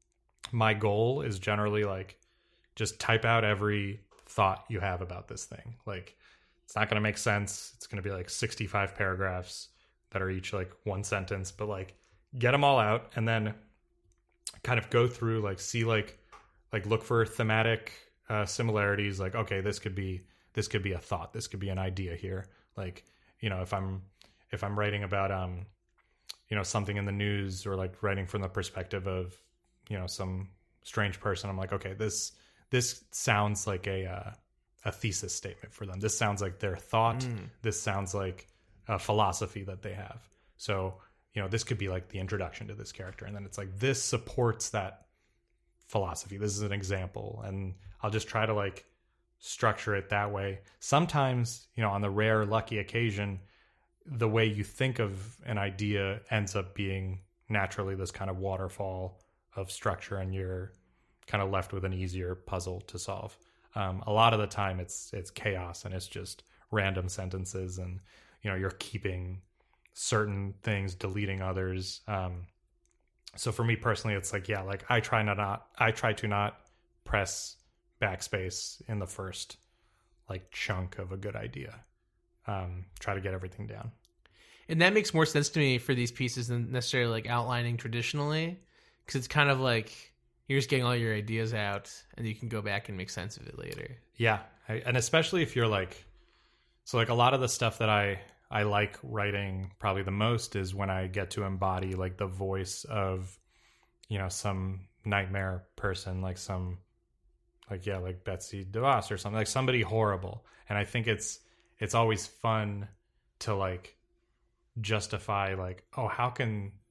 Speaker 4: my goal is generally like, just type out every thought you have about this thing. Like, it's not going to make sense. It's going to be like sixty-five paragraphs that are each like one sentence, but like get them all out and then kind of go through, like see like, like look for thematic uh, similarities. Like, okay, this could be, this could be a thought. This could be an idea here. Like, you know, if I'm, if I'm writing about, um, you know, something in the news, or like writing from the perspective of, you know, some strange person, I'm like, okay, this, this sounds like a, uh, a thesis statement for them. This sounds like their thought. Mm. This sounds like a philosophy that they have. So, you know, this could be like the introduction to this character. And then it's like, this supports that philosophy. This is an example. And I'll just try to like structure it that way. Sometimes, you know, on the rare lucky occasion, the way you think of an idea ends up being naturally this kind of waterfall of structure, and you're kind of left with an easier puzzle to solve. Um, a lot of the time it's, it's chaos, and it's just random sentences, and, you know, you're keeping certain things, deleting others. Um, so for me personally, it's like, yeah, like I try not, not, I try to not press backspace in the first like chunk of a good idea. Um, try to get everything down.
Speaker 1: And that makes more sense to me for these pieces than necessarily like outlining traditionally. 'Cause it's kind of like, you're just getting all your ideas out and you can go back and make sense of it later.
Speaker 4: Yeah. I, and especially if you're like, so like a lot of the stuff that I, I like writing probably the most is when I get to embody like the voice of, you know, some nightmare person, like some, like, yeah, like Betsy DeVos or something, like somebody horrible. And I think it's, it's always fun to like justify like, oh, how can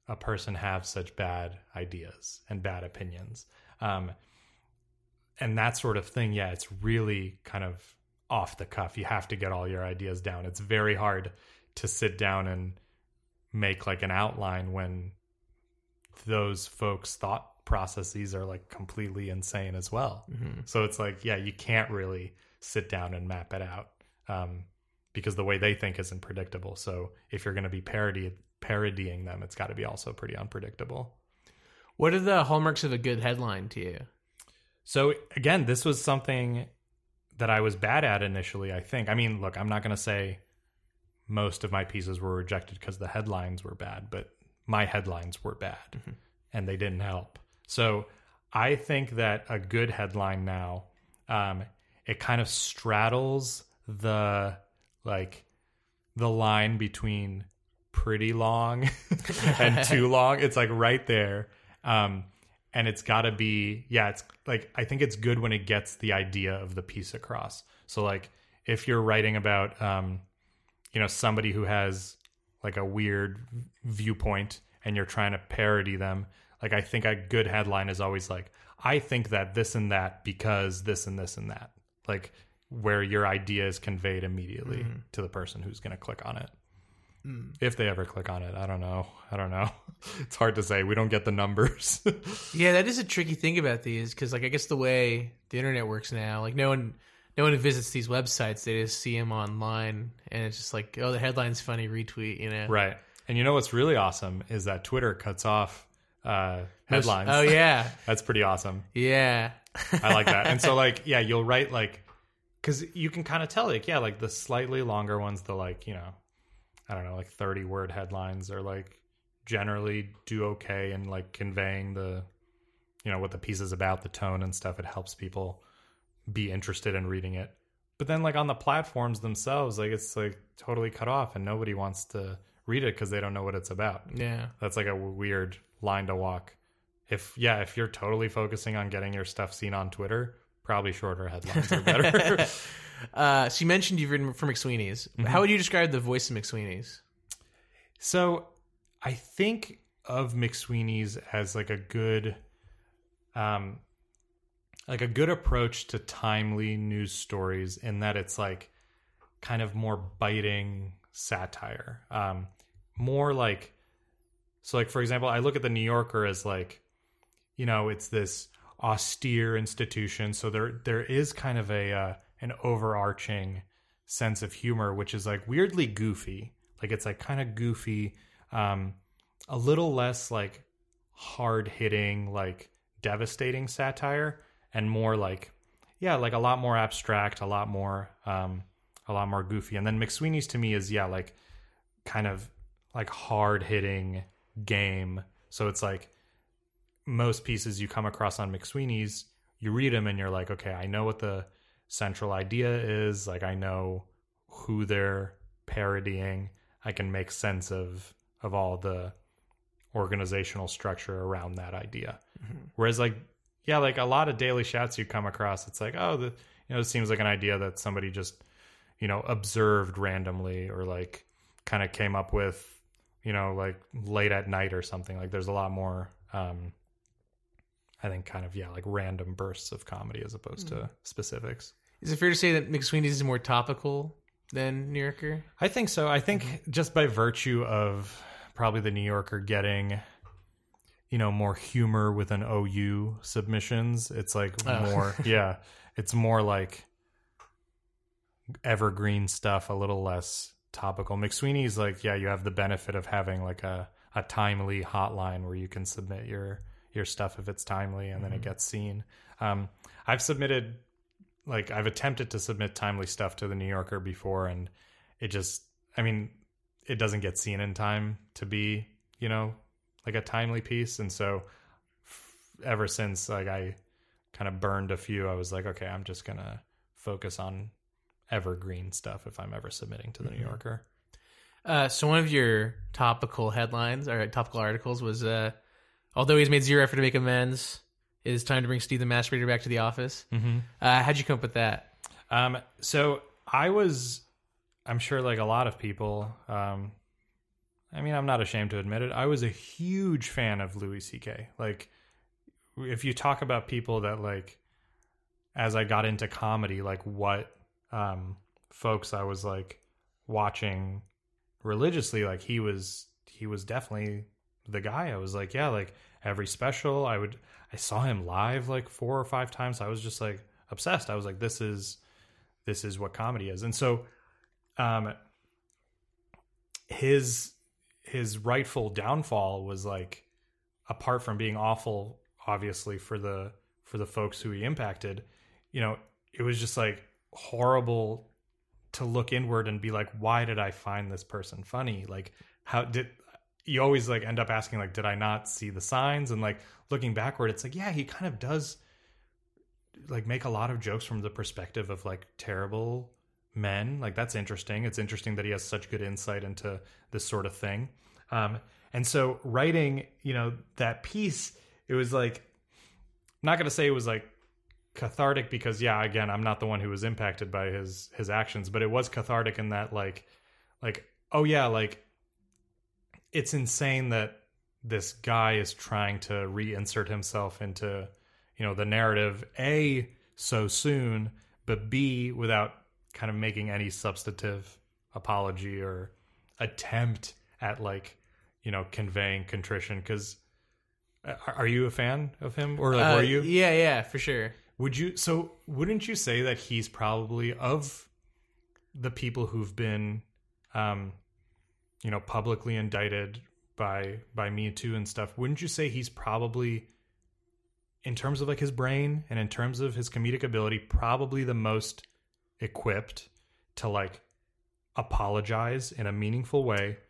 Speaker 4: a person have such bad ideas and bad opinions? Um, and that sort of thing, yeah, it's really kind of off the cuff. You have to get all your ideas down. It's very hard to sit down and make like an outline when those folks' thought processes are like completely insane as well. Mm-hmm. So it's like, yeah, you can't really sit down and map it out um, because the way they think isn't predictable. So if you're going to be parody parodying them, it's got to be also pretty unpredictable.
Speaker 1: What are the hallmarks of a good headline to you?
Speaker 4: So again, this was something that I was bad at initially, I think. I mean, look, I'm not going to say most of my pieces were rejected because the headlines were bad, but my headlines were bad mm-hmm. and they didn't help. So I think that a good headline now, um, it kind of straddles the, like, the line between pretty long and too long. It's like right there. Um, and it's got to be, yeah, it's like, I think it's good when it gets the idea of the piece across. So like if you're writing about, um, you know, somebody who has like a weird viewpoint and you're trying to parody them, like I think a good headline is always like, I think that this and that because this and this and that, like where your idea is conveyed immediately mm. to the person who's going to click on it. Mm. If they ever click on it, I don't know. I don't know. It's hard to say. We don't get the numbers.
Speaker 1: Yeah, that is a tricky thing about these because, like, I guess the way the internet works now, like, no one, no one visits these websites. They just see them online, and it's just like, oh, the headline's funny, retweet, you know?
Speaker 4: Right. And you know what's really awesome is that Twitter cuts off uh, headlines.
Speaker 1: Most, oh yeah,
Speaker 4: that's pretty awesome.
Speaker 1: Yeah,
Speaker 4: I like that. And so, like, yeah, you'll write like, because you can kind of tell, like, yeah, like the slightly longer ones, the like, you know. I don't know, like thirty word headlines are like generally do okay in like conveying the, you know, what the piece is about, the tone and stuff. It helps people be interested in reading it. But then like on the platforms themselves, like it's like totally cut off and nobody wants to read it because they don't know what it's about.
Speaker 1: Yeah.
Speaker 4: That's like a weird line to walk. If, yeah, if you're totally focusing on getting your stuff seen on Twitter, probably shorter headlines are better.
Speaker 1: Uh, so you mentioned you've written for McSweeney's. Mm-hmm. How would you describe the voice of McSweeney's?
Speaker 4: So I think of McSweeney's as like a good, um, like a good approach to timely news stories in that it's like kind of more biting satire, um, more like, so like, for example, I look at the New Yorker as like, you know, it's this austere institution. So there, there is kind of a, uh, an overarching sense of humor, which is like weirdly goofy. Like it's like kind of goofy, um, a little less like hard hitting, like devastating satire and more like, yeah, like a lot more abstract, a lot more, um, a lot more goofy. And then McSweeney's to me is, yeah, like kind of like hard hitting game. So it's like most pieces you come across on McSweeney's, you read them and you're like, okay, I know what the central idea is, like I know who they're parodying. I can make sense of of all the organizational structure around that idea. Mm-hmm. Whereas like, yeah, like a lot of Daily Shots you come across, it's like, oh, the, you know, it seems like an idea that somebody just, you know, observed randomly or like kind of came up with, you know, like late at night or something. Like there's a lot more, um, I think kind of, yeah, like random bursts of comedy as opposed mm. to specifics.
Speaker 1: Is it fair to say that McSweeney's is more topical than New Yorker?
Speaker 4: I think so. I think mm-hmm. just by virtue of probably the New Yorker getting, you know, more humor with an O U submissions, it's like oh. more, yeah, it's more like evergreen stuff, a little less topical. McSweeney's like, yeah, you have the benefit of having like a, a timely hotline where you can submit your your stuff if it's timely and then mm-hmm. it gets seen. Um, I've submitted, like I've attempted to submit timely stuff to the New Yorker before and it just, I mean, it doesn't get seen in time to be, you know, like a timely piece. And so f- ever since like I kind of burned a few, I was like, okay, I'm just going to focus on evergreen stuff if I'm ever submitting to the mm-hmm. New Yorker.
Speaker 1: Uh, so one of your topical headlines or topical articles was, uh, although he's made zero effort to make amends, it is time to bring Steve the Masturbator back to the office. Mm-hmm. Uh, how'd you come up with that?
Speaker 4: Um, so I was, I'm sure like a lot of people, um, I mean, I'm not ashamed to admit it. I was a huge fan of Louis C K. Like, if you talk about people that, like, as I got into comedy, like what um, folks I was like watching religiously, like he was, he was definitely the guy. I was like, yeah, like every special I would, I saw him live like four or five times. I was just like obsessed. I was like, this is, this is what comedy is. And so, um, his, his rightful downfall was like, apart from being awful, obviously for the, for the folks who he impacted, you know, it was just like horrible to look inward and be like, why did I find this person funny? Like, how did you always like end up asking, like, did I not see the signs? And like looking backward, it's like, yeah, he kind of does like make a lot of jokes from the perspective of like terrible men. Like, that's interesting. It's interesting that he has such good insight into this sort of thing. Um, and so writing, you know, that piece, it was like, I'm not going to say it was like cathartic because, yeah, again, I'm not the one who was impacted by his, his actions, but it was cathartic in that like, like, oh yeah, like it's insane that this guy is trying to reinsert himself into, you know, the narrative, A, so soon, but B, without kind of making any substantive apology or attempt at like, you know, conveying contrition. Because are you a fan of him, or like
Speaker 1: Uh,
Speaker 4: were you?
Speaker 1: Yeah, yeah, for sure.
Speaker 4: Would you? So wouldn't you say that he's probably, of the people who've been, um, you know, publicly indicted by by Me Too and stuff? Wouldn't you say he's probably, in terms of like his brain and in terms of his comedic ability, probably the most equipped to like apologize in a meaningful way,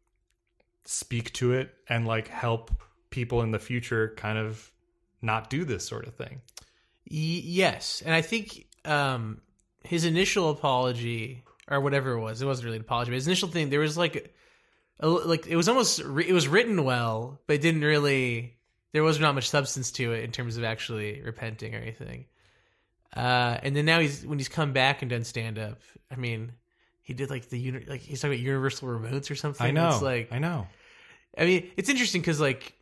Speaker 4: speak to it, and like help people in the future kind of not do this sort of thing?
Speaker 1: Y- yes, and I think um, his initial apology, or whatever it was, it wasn't really an apology, but his initial thing, there was like, a, like it was almost, re- it was written well, but it didn't really, there was not much substance to it in terms of actually repenting or anything. Uh, and then now he's, when he's come back and done stand up, I mean, he did like the uni- like he's talking about universal remotes or something.
Speaker 4: I know.
Speaker 1: It's like,
Speaker 4: I know.
Speaker 1: I mean, it's interesting because, like,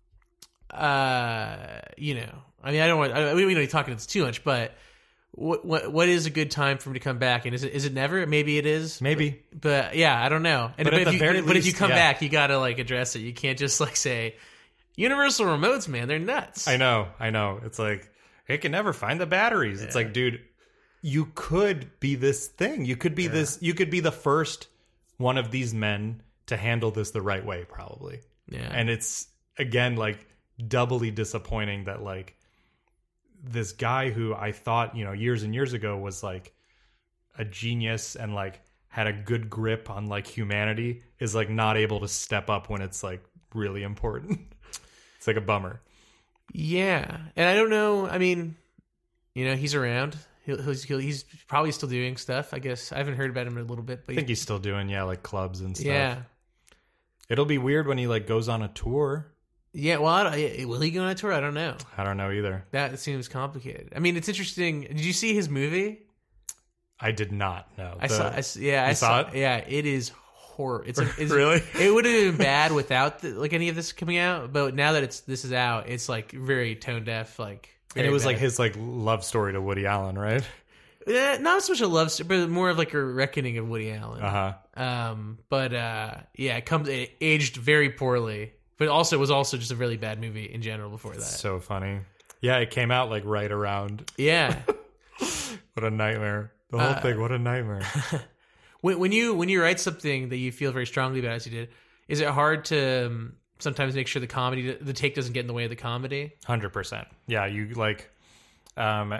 Speaker 1: uh, you know, I mean, I don't want, I, we don't need to talk about this too much, but what what what is a good time for him to come back? And is it is it never? Maybe it is.
Speaker 4: Maybe.
Speaker 1: But yeah, I don't know. And
Speaker 4: But
Speaker 1: but,
Speaker 4: at
Speaker 1: if
Speaker 4: the
Speaker 1: you,
Speaker 4: very
Speaker 1: but, but if you
Speaker 4: least,
Speaker 1: come
Speaker 4: yeah.
Speaker 1: back, you gotta like address it. You can't just like say, universal remotes, man, they're nuts.
Speaker 4: I know. I know. It's like, it can never find the batteries. It's like, dude, you could be this thing. You could be this. You could be the first one of these men to handle this the right way, probably.
Speaker 1: Yeah.
Speaker 4: And it's, again, like doubly disappointing that like this guy who I thought, you know, years and years ago was like a genius and like had a good grip on like humanity is like not able to step up when it's like really important. It's like a bummer.
Speaker 1: Yeah, and I don't know. I mean, you know, he's around. He'll, he'll, he'll, he's probably still doing stuff, I guess. I haven't heard about him in a little bit, but
Speaker 4: I think he's still doing, yeah, like clubs and stuff.
Speaker 1: yeah,
Speaker 4: It'll be weird when he like goes on a tour.
Speaker 1: yeah. Well, I don't, will he go on a tour? I don't know.
Speaker 4: I don't know either.
Speaker 1: That seems complicated. I mean, it's interesting. Did you see his movie?
Speaker 4: I did not know.
Speaker 1: I
Speaker 4: The-
Speaker 1: saw. I, s- yeah, I
Speaker 4: you saw it?
Speaker 1: Yeah, it is horror. It's, a, it's
Speaker 4: Really?
Speaker 1: It would have been bad without the, like any of this coming out, but now that it's this is out, it's like very tone deaf. Like,
Speaker 4: And
Speaker 1: very
Speaker 4: it was
Speaker 1: bad.
Speaker 4: like his like love story to Woody Allen, right?
Speaker 1: Eh, not so much a love story, but more of like a reckoning of Woody Allen.
Speaker 4: Uh huh.
Speaker 1: Um, but uh, yeah, it comes. It aged very poorly, but also it was also just a really bad movie in general before that.
Speaker 4: So funny. Yeah, it came out like right around.
Speaker 1: Yeah.
Speaker 4: What a nightmare. The whole
Speaker 1: Uh,
Speaker 4: thing, what a nightmare.
Speaker 1: when when you when you write something that you feel very strongly about, as you did, is it hard to um, sometimes make sure the comedy, the take doesn't get in the way of the comedy?
Speaker 4: one hundred percent. Yeah, you like um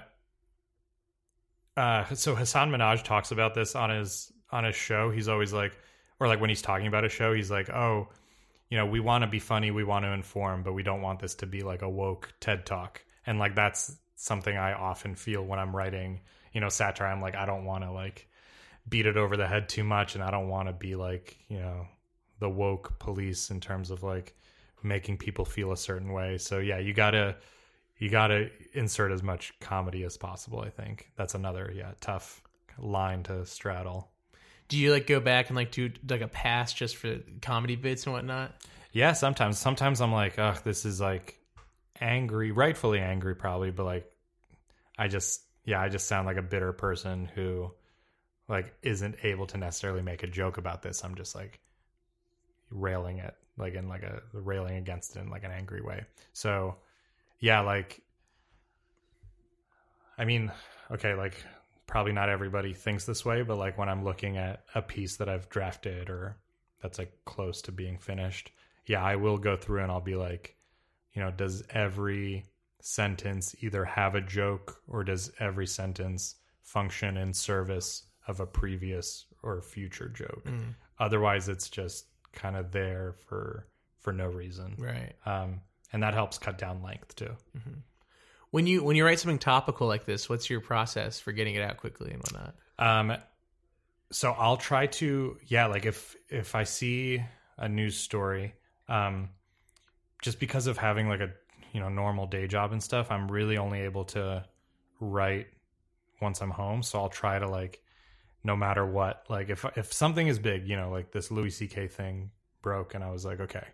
Speaker 4: uh so Hassan Minhaj talks about this on his on his show. He's always like, or like when he's talking about a show, he's like, "Oh, you know, we want to be funny, we want to inform, but we don't want this to be like a woke TED Talk." And like that's something I often feel when I'm writing, you know, satire. I'm like, I don't want to like beat it over the head too much, and I don't want to be like, you know, the woke police in terms of like making people feel a certain way. So yeah, you gotta you gotta insert as much comedy as possible. I think that's another yeah tough line to straddle.
Speaker 1: Do you like go back and like do like a pass just for comedy bits and whatnot?
Speaker 4: Yeah, sometimes. Sometimes I'm like, ugh, this is like angry, rightfully angry probably, but like I just, yeah, I just sound like a bitter person who like isn't able to necessarily make a joke about this. I'm just like railing it, like in like a railing against it in like an angry way. So yeah, like, I mean, okay, like probably not everybody thinks this way, but like when I'm looking at a piece that I've drafted or that's like close to being finished, yeah, I will go through and I'll be like, you know, does every sentence either have a joke or does every sentence function in service of a previous or future joke? Mm. Otherwise, it's just kind of there for for no reason,
Speaker 1: right?
Speaker 4: Um, and that helps cut down length too.
Speaker 1: Mm-hmm. When you when you write something topical like this, what's your process for getting it out quickly and whatnot?
Speaker 4: Um, so I'll try to, yeah, like if if I see a news story, um, just because of having like a you know normal day job and stuff, I'm really only able to write once I'm home. So I'll try to like, no matter what, like if if something is big, you know, like this Louis C K thing broke, and I was like, okay,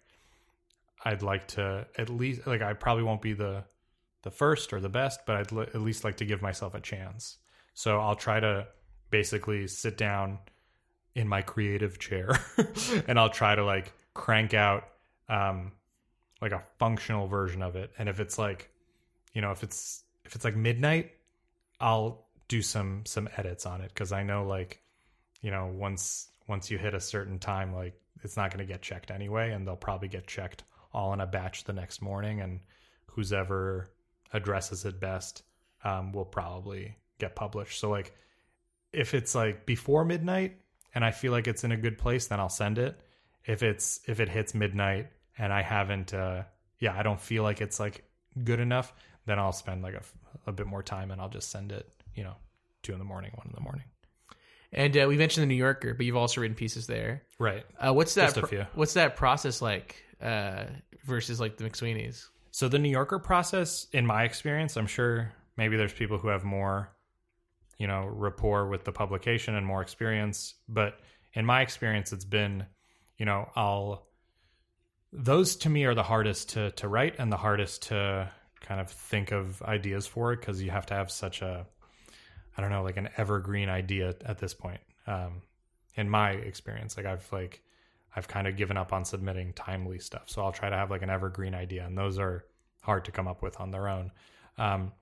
Speaker 4: I'd like to at least, like I probably won't be the the first or the best, but I'd l- at least like to give myself a chance. So I'll try to basically sit down in my creative chair and I'll try to like crank out um like a functional version of it. And if it's like, you know, if it's if it's like midnight, I'll do some some edits on it, because I know like, you know, once once you hit a certain time, like it's not going to get checked anyway, and they'll probably get checked all in a batch the next morning, and who's ever addresses it best um, will probably get published. So like if it's like before midnight and I feel like it's in a good place, then I'll send it. If it's if it hits midnight and I haven't, uh, yeah, I don't feel like it's like good enough, then I'll spend like a, a bit more time and I'll just send it, you know, two in the morning, one in the morning.
Speaker 1: And uh, we mentioned the New Yorker, but you've also written pieces there,
Speaker 4: right?
Speaker 1: Uh, what's that?
Speaker 4: Just a few.
Speaker 1: What's that process like uh, versus like the McSweeney's?
Speaker 4: So the New Yorker process, in my experience, I'm sure maybe there's people who have more, you know, rapport with the publication and more experience, but in my experience, it's been, you know, I'll. Those to me are the hardest to to write and the hardest to kind of think of ideas for, because you have to have such a, I don't know, like an evergreen idea at this point. Um, in my experience, like I've like, I've kind of given up on submitting timely stuff. So I'll try to have like an evergreen idea, and those are hard to come up with on their own. Um,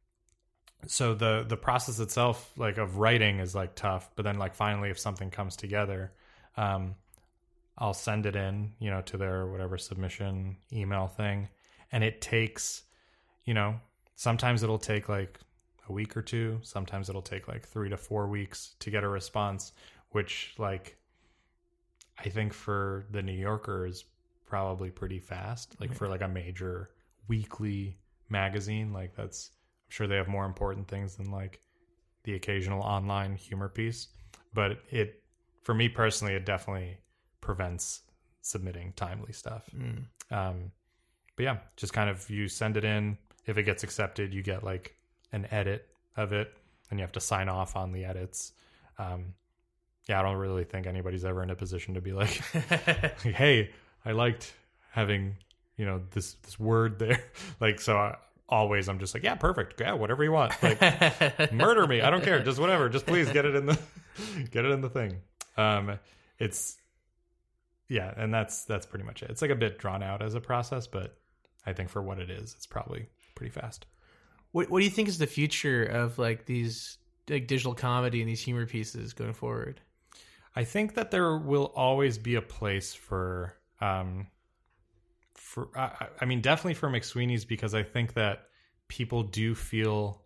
Speaker 4: so the, the process itself, like of writing, is like tough, but then like finally, if something comes together, um, I'll send it in, you know, to their whatever submission email thing. And it takes, you know, sometimes it'll take like a week or two. Sometimes it'll take like three to four weeks to get a response, which like I think for the New Yorker is probably pretty fast. Like for like a major weekly magazine, like that's, I'm sure they have more important things than like the occasional online humor piece. But it, for me personally, it definitely prevents submitting timely stuff. Mm. Um, but yeah, just kind of you send it in. If it gets accepted, you get like an edit of it, and you have to sign off on the edits. Um, yeah, I don't really think anybody's ever in a position to be like, hey, I liked having, you know, this, this word there. Like, so I, always I'm just like, yeah, perfect. Yeah, whatever you want. Like, murder me. I don't care. Just whatever. Just please get it in the, get it in the thing. Um, it's, yeah, and that's that's pretty much it. It's like a bit drawn out as a process, but I think for what it is, it's probably pretty fast.
Speaker 1: What What do you think is the future of like these like digital comedy and these humor pieces going forward?
Speaker 4: I think that there will always be a place for, um, for I, I mean, definitely for McSweeney's, because I think that people do feel.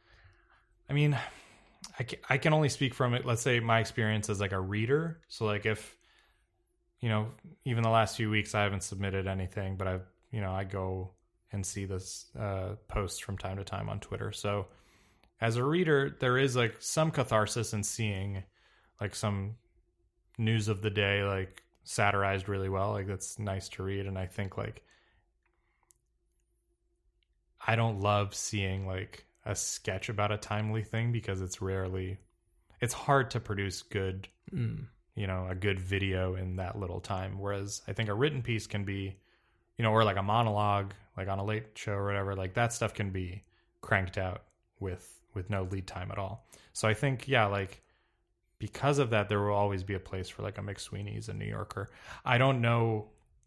Speaker 4: I mean, I can, I can only speak from it. Let's say my experience as like a reader. So like if. You know, even the last few weeks, I haven't submitted anything, but I've, you know, I go and see this uh, posts from time to time on Twitter. So as a reader, there is like some catharsis in seeing like some news of the day, like satirized really well. Like that's nice to read. And I think like, I don't love seeing like a sketch about a timely thing, because it's rarely, it's hard to produce good mm. you know, a good video in that little time. Whereas I think a written piece can be, you know, or like a monologue, like on a late show or whatever, like that stuff can be cranked out with, with no lead time at all. So I think, yeah, like because of that, there will always be a place for like a McSweeney's and New Yorker. I don't know.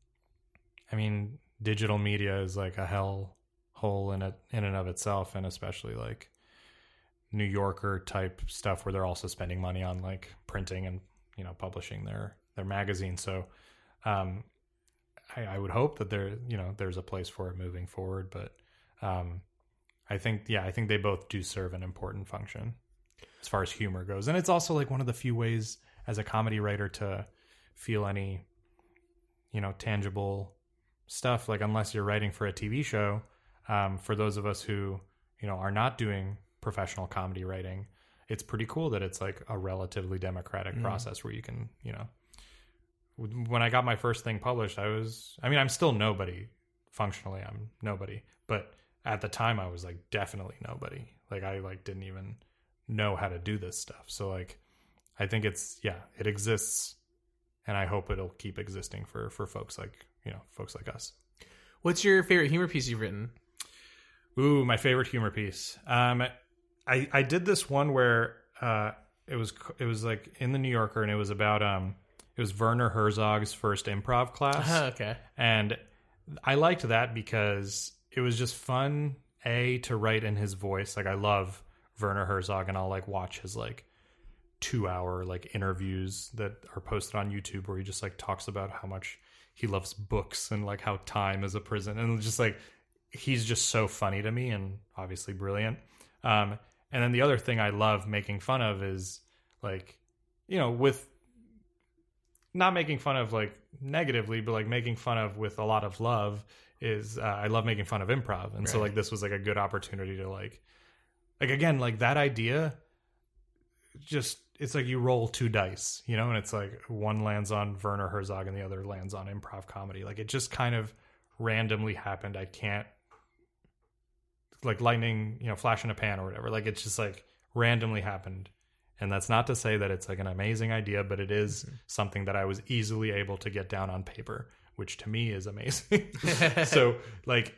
Speaker 4: I mean, digital media is like a hell hole in it, in and of itself. And especially like New Yorker type stuff where they're also spending money on like printing and, you know, publishing their, their magazine. So, um, I, I would hope that there, you know, there's a place for it moving forward, but, um, I think, yeah, I think they both do serve an important function as far as humor goes. And it's also like one of the few ways as a comedy writer to feel any, you know, tangible stuff. Like unless you're writing for a T V show, um, for those of us who, you know, are not doing professional comedy writing, it's pretty cool that it's like a relatively democratic mm. process where you can, you know, when I got my first thing published, I was, I mean, I'm still nobody functionally. I'm nobody, but at the time I was like definitely nobody. Like I like didn't even know how to do this stuff. So like, I think it's, yeah, it exists and I hope it'll keep existing for, for folks like, you know, folks like us.
Speaker 1: What's your favorite humor piece you've written?
Speaker 4: Ooh, my favorite humor piece. Um, I, I did this one where, uh, it was, it was like in the New Yorker and it was about, um, it was Werner Herzog's first improv class.
Speaker 1: Uh, okay.
Speaker 4: And I liked that because it was just fun, A, to write in his voice. Like I love Werner Herzog and I'll like watch his like two hour like interviews that are posted on YouTube where he just like talks about how much he loves books and like how time is a prison. And just like, he's just so funny to me and obviously brilliant. Um, and then the other thing I love making fun of is like, you know, with not making fun of like negatively, but like making fun of with a lot of love is uh, I love making fun of improv. And right. so like this was like a good opportunity to like, like again, like that idea just, it's like you roll two dice, you know, and it's like one lands on Werner Herzog and the other lands on improv comedy. Like it just kind of randomly happened. I can't like lightning, you know, flash in a pan or whatever. Like it's just like randomly happened. And that's not to say that it's like an amazing idea, but it is mm-hmm. something that I was easily able to get down on paper, which to me is amazing. So like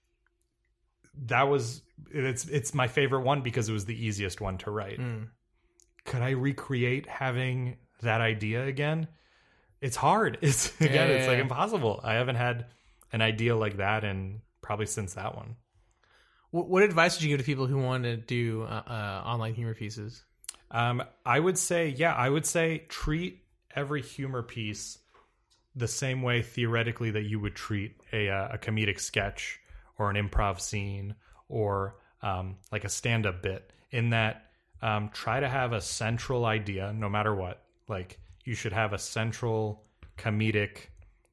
Speaker 4: that was, it's, it's my favorite one because it was the easiest one to write. Mm. Could I recreate having that idea again? It's hard. It's again, yeah, yeah, it's like yeah. impossible. I haven't had an idea like that in probably since that one.
Speaker 1: What, what advice would you give to people who want to do uh, uh, online humor pieces?
Speaker 4: Um, I would say, yeah, I would say treat every humor piece the same way theoretically that you would treat a, a comedic sketch or an improv scene or um, like a stand-up bit, in that um, try to have a central idea no matter what. Like you should have a central comedic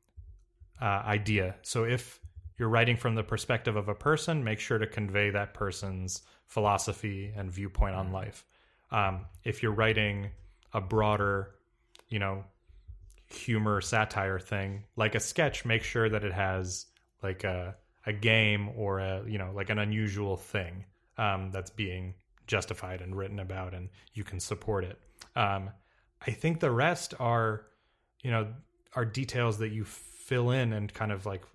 Speaker 4: uh, idea. So if you're writing from the perspective of a person, make sure to convey that person's philosophy and viewpoint on life. Um, if you're writing a broader, you know, humor satire thing, like a sketch, make sure that it has like a, a game or a, you know, like an unusual thing, um, that's being justified and written about and you can support it. Um, I think the rest are, you know, are details that you fill in and kind of like,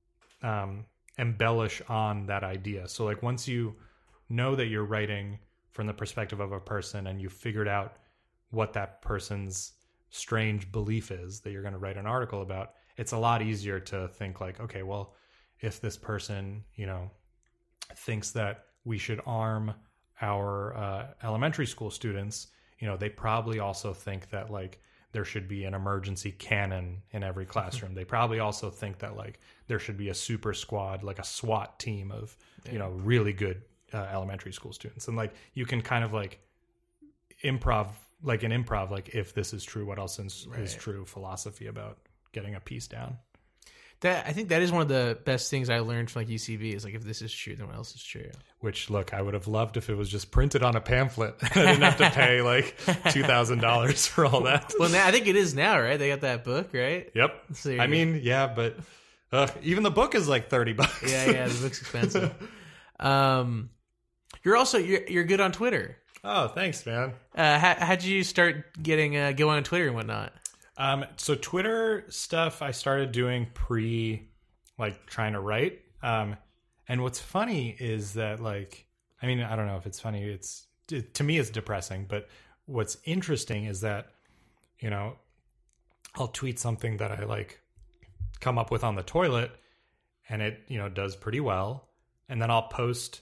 Speaker 4: um, embellish on that idea. So like once you know that you're writing from the perspective of a person and you figured out what that person's strange belief is that you're going to write an article about, it's a lot easier to think like, okay, well, if this person, you know, thinks that we should arm our uh, elementary school students, you know, they probably also think that like there should be an emergency cannon in every classroom. They probably also think that like there should be a super squad, like a SWAT team of, yeah. you know, really good Uh, elementary school students. And like you can kind of like improv, like an improv, like if this is true, what else is, right. is true philosophy about getting a piece down.
Speaker 1: That I think that is one of the best things I learned from like U C B is like if this is true, then what else is true?
Speaker 4: Which look, I would have loved if it was just printed on a pamphlet. I didn't have to pay like two thousand dollars for all that.
Speaker 1: Well, now I think it is now, right? They got that book, right?
Speaker 4: Yep. So I mean, yeah, but uh, even the book is like thirty bucks.
Speaker 1: Yeah, yeah, the book's expensive. um. You're also you're you're good on Twitter.
Speaker 4: Oh, thanks, man.
Speaker 1: Uh, how, how'd you start getting uh, going on Twitter and whatnot?
Speaker 4: Um, so Twitter stuff I started doing pre, like, trying to write. Um, and what's funny is that, like, I mean, I don't know if it's funny. It's it, to me, it's depressing. But what's interesting is that, you know, I'll tweet something that I like come up with on the toilet, and it, you know, does pretty well. And then I'll post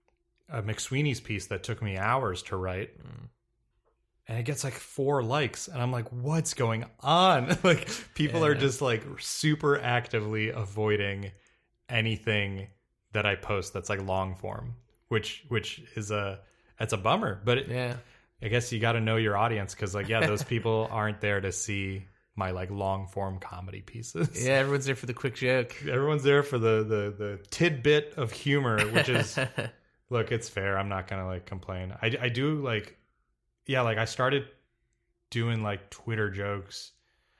Speaker 4: a McSweeney's piece that took me hours to write. Mm. And it gets like four likes. And I'm like, what's going on? Like, people yeah. are just like super actively avoiding anything that I post that's like long form, which which is a that's a bummer. But it,
Speaker 1: yeah,
Speaker 4: I guess you got to know your audience, because like, yeah, those people aren't there to see my like long form comedy pieces.
Speaker 1: Yeah, everyone's there for the quick joke.
Speaker 4: Everyone's there for the the the tidbit of humor, which is look, it's fair. I'm not gonna like complain. I I do like. Yeah, like I started doing like Twitter jokes.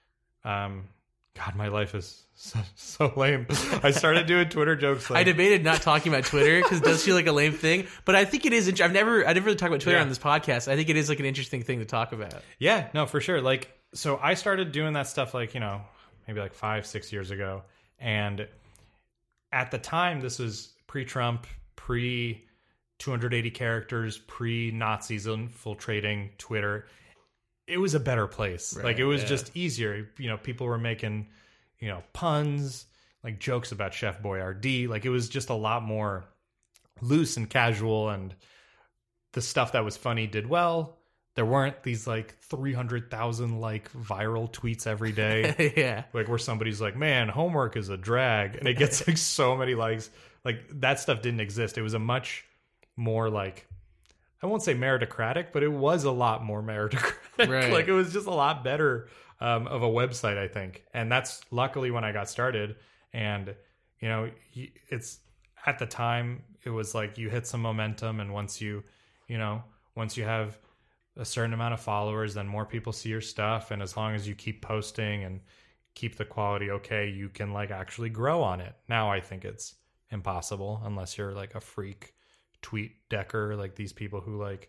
Speaker 4: Um, God, my life is so, so lame. I started doing Twitter jokes. Like,
Speaker 1: I debated not talking about Twitter because it does feel like a lame thing, but I think it is. Int- I've never, I never really talked about Twitter
Speaker 4: yeah.
Speaker 1: on this podcast. I think it is like an interesting thing to talk about.
Speaker 4: Yeah, no, for sure. Like, so I started doing that stuff like, you know, maybe like five, six years ago, and at the time, this was pre-Trump, pre. two hundred eighty characters, pre-Nazis infiltrating Twitter. It was a better place. Right, like, it was yeah. just easier. You know, people were making, you know, puns, like jokes about Chef Boyardee. Like, it was just a lot more loose and casual, and the stuff that was funny did well. There weren't these like three hundred thousand like viral tweets every day.
Speaker 1: Yeah.
Speaker 4: Like, where somebody's like, man, homework is a drag. And it gets like so many likes. Like, that stuff didn't exist. It was a much more like, I won't say meritocratic, but it was a lot more meritocratic.
Speaker 1: Right.
Speaker 4: Like, it was just a lot better um, of a website, I think. And that's luckily when I got started. And, you know, it's at the time it was like you hit some momentum. And once you, you know, once you have a certain amount of followers, then more people see your stuff. And as long as you keep posting and keep the quality okay, you can like actually grow on it. Now I think it's impossible unless you're like a freak tweet decker, like these people who like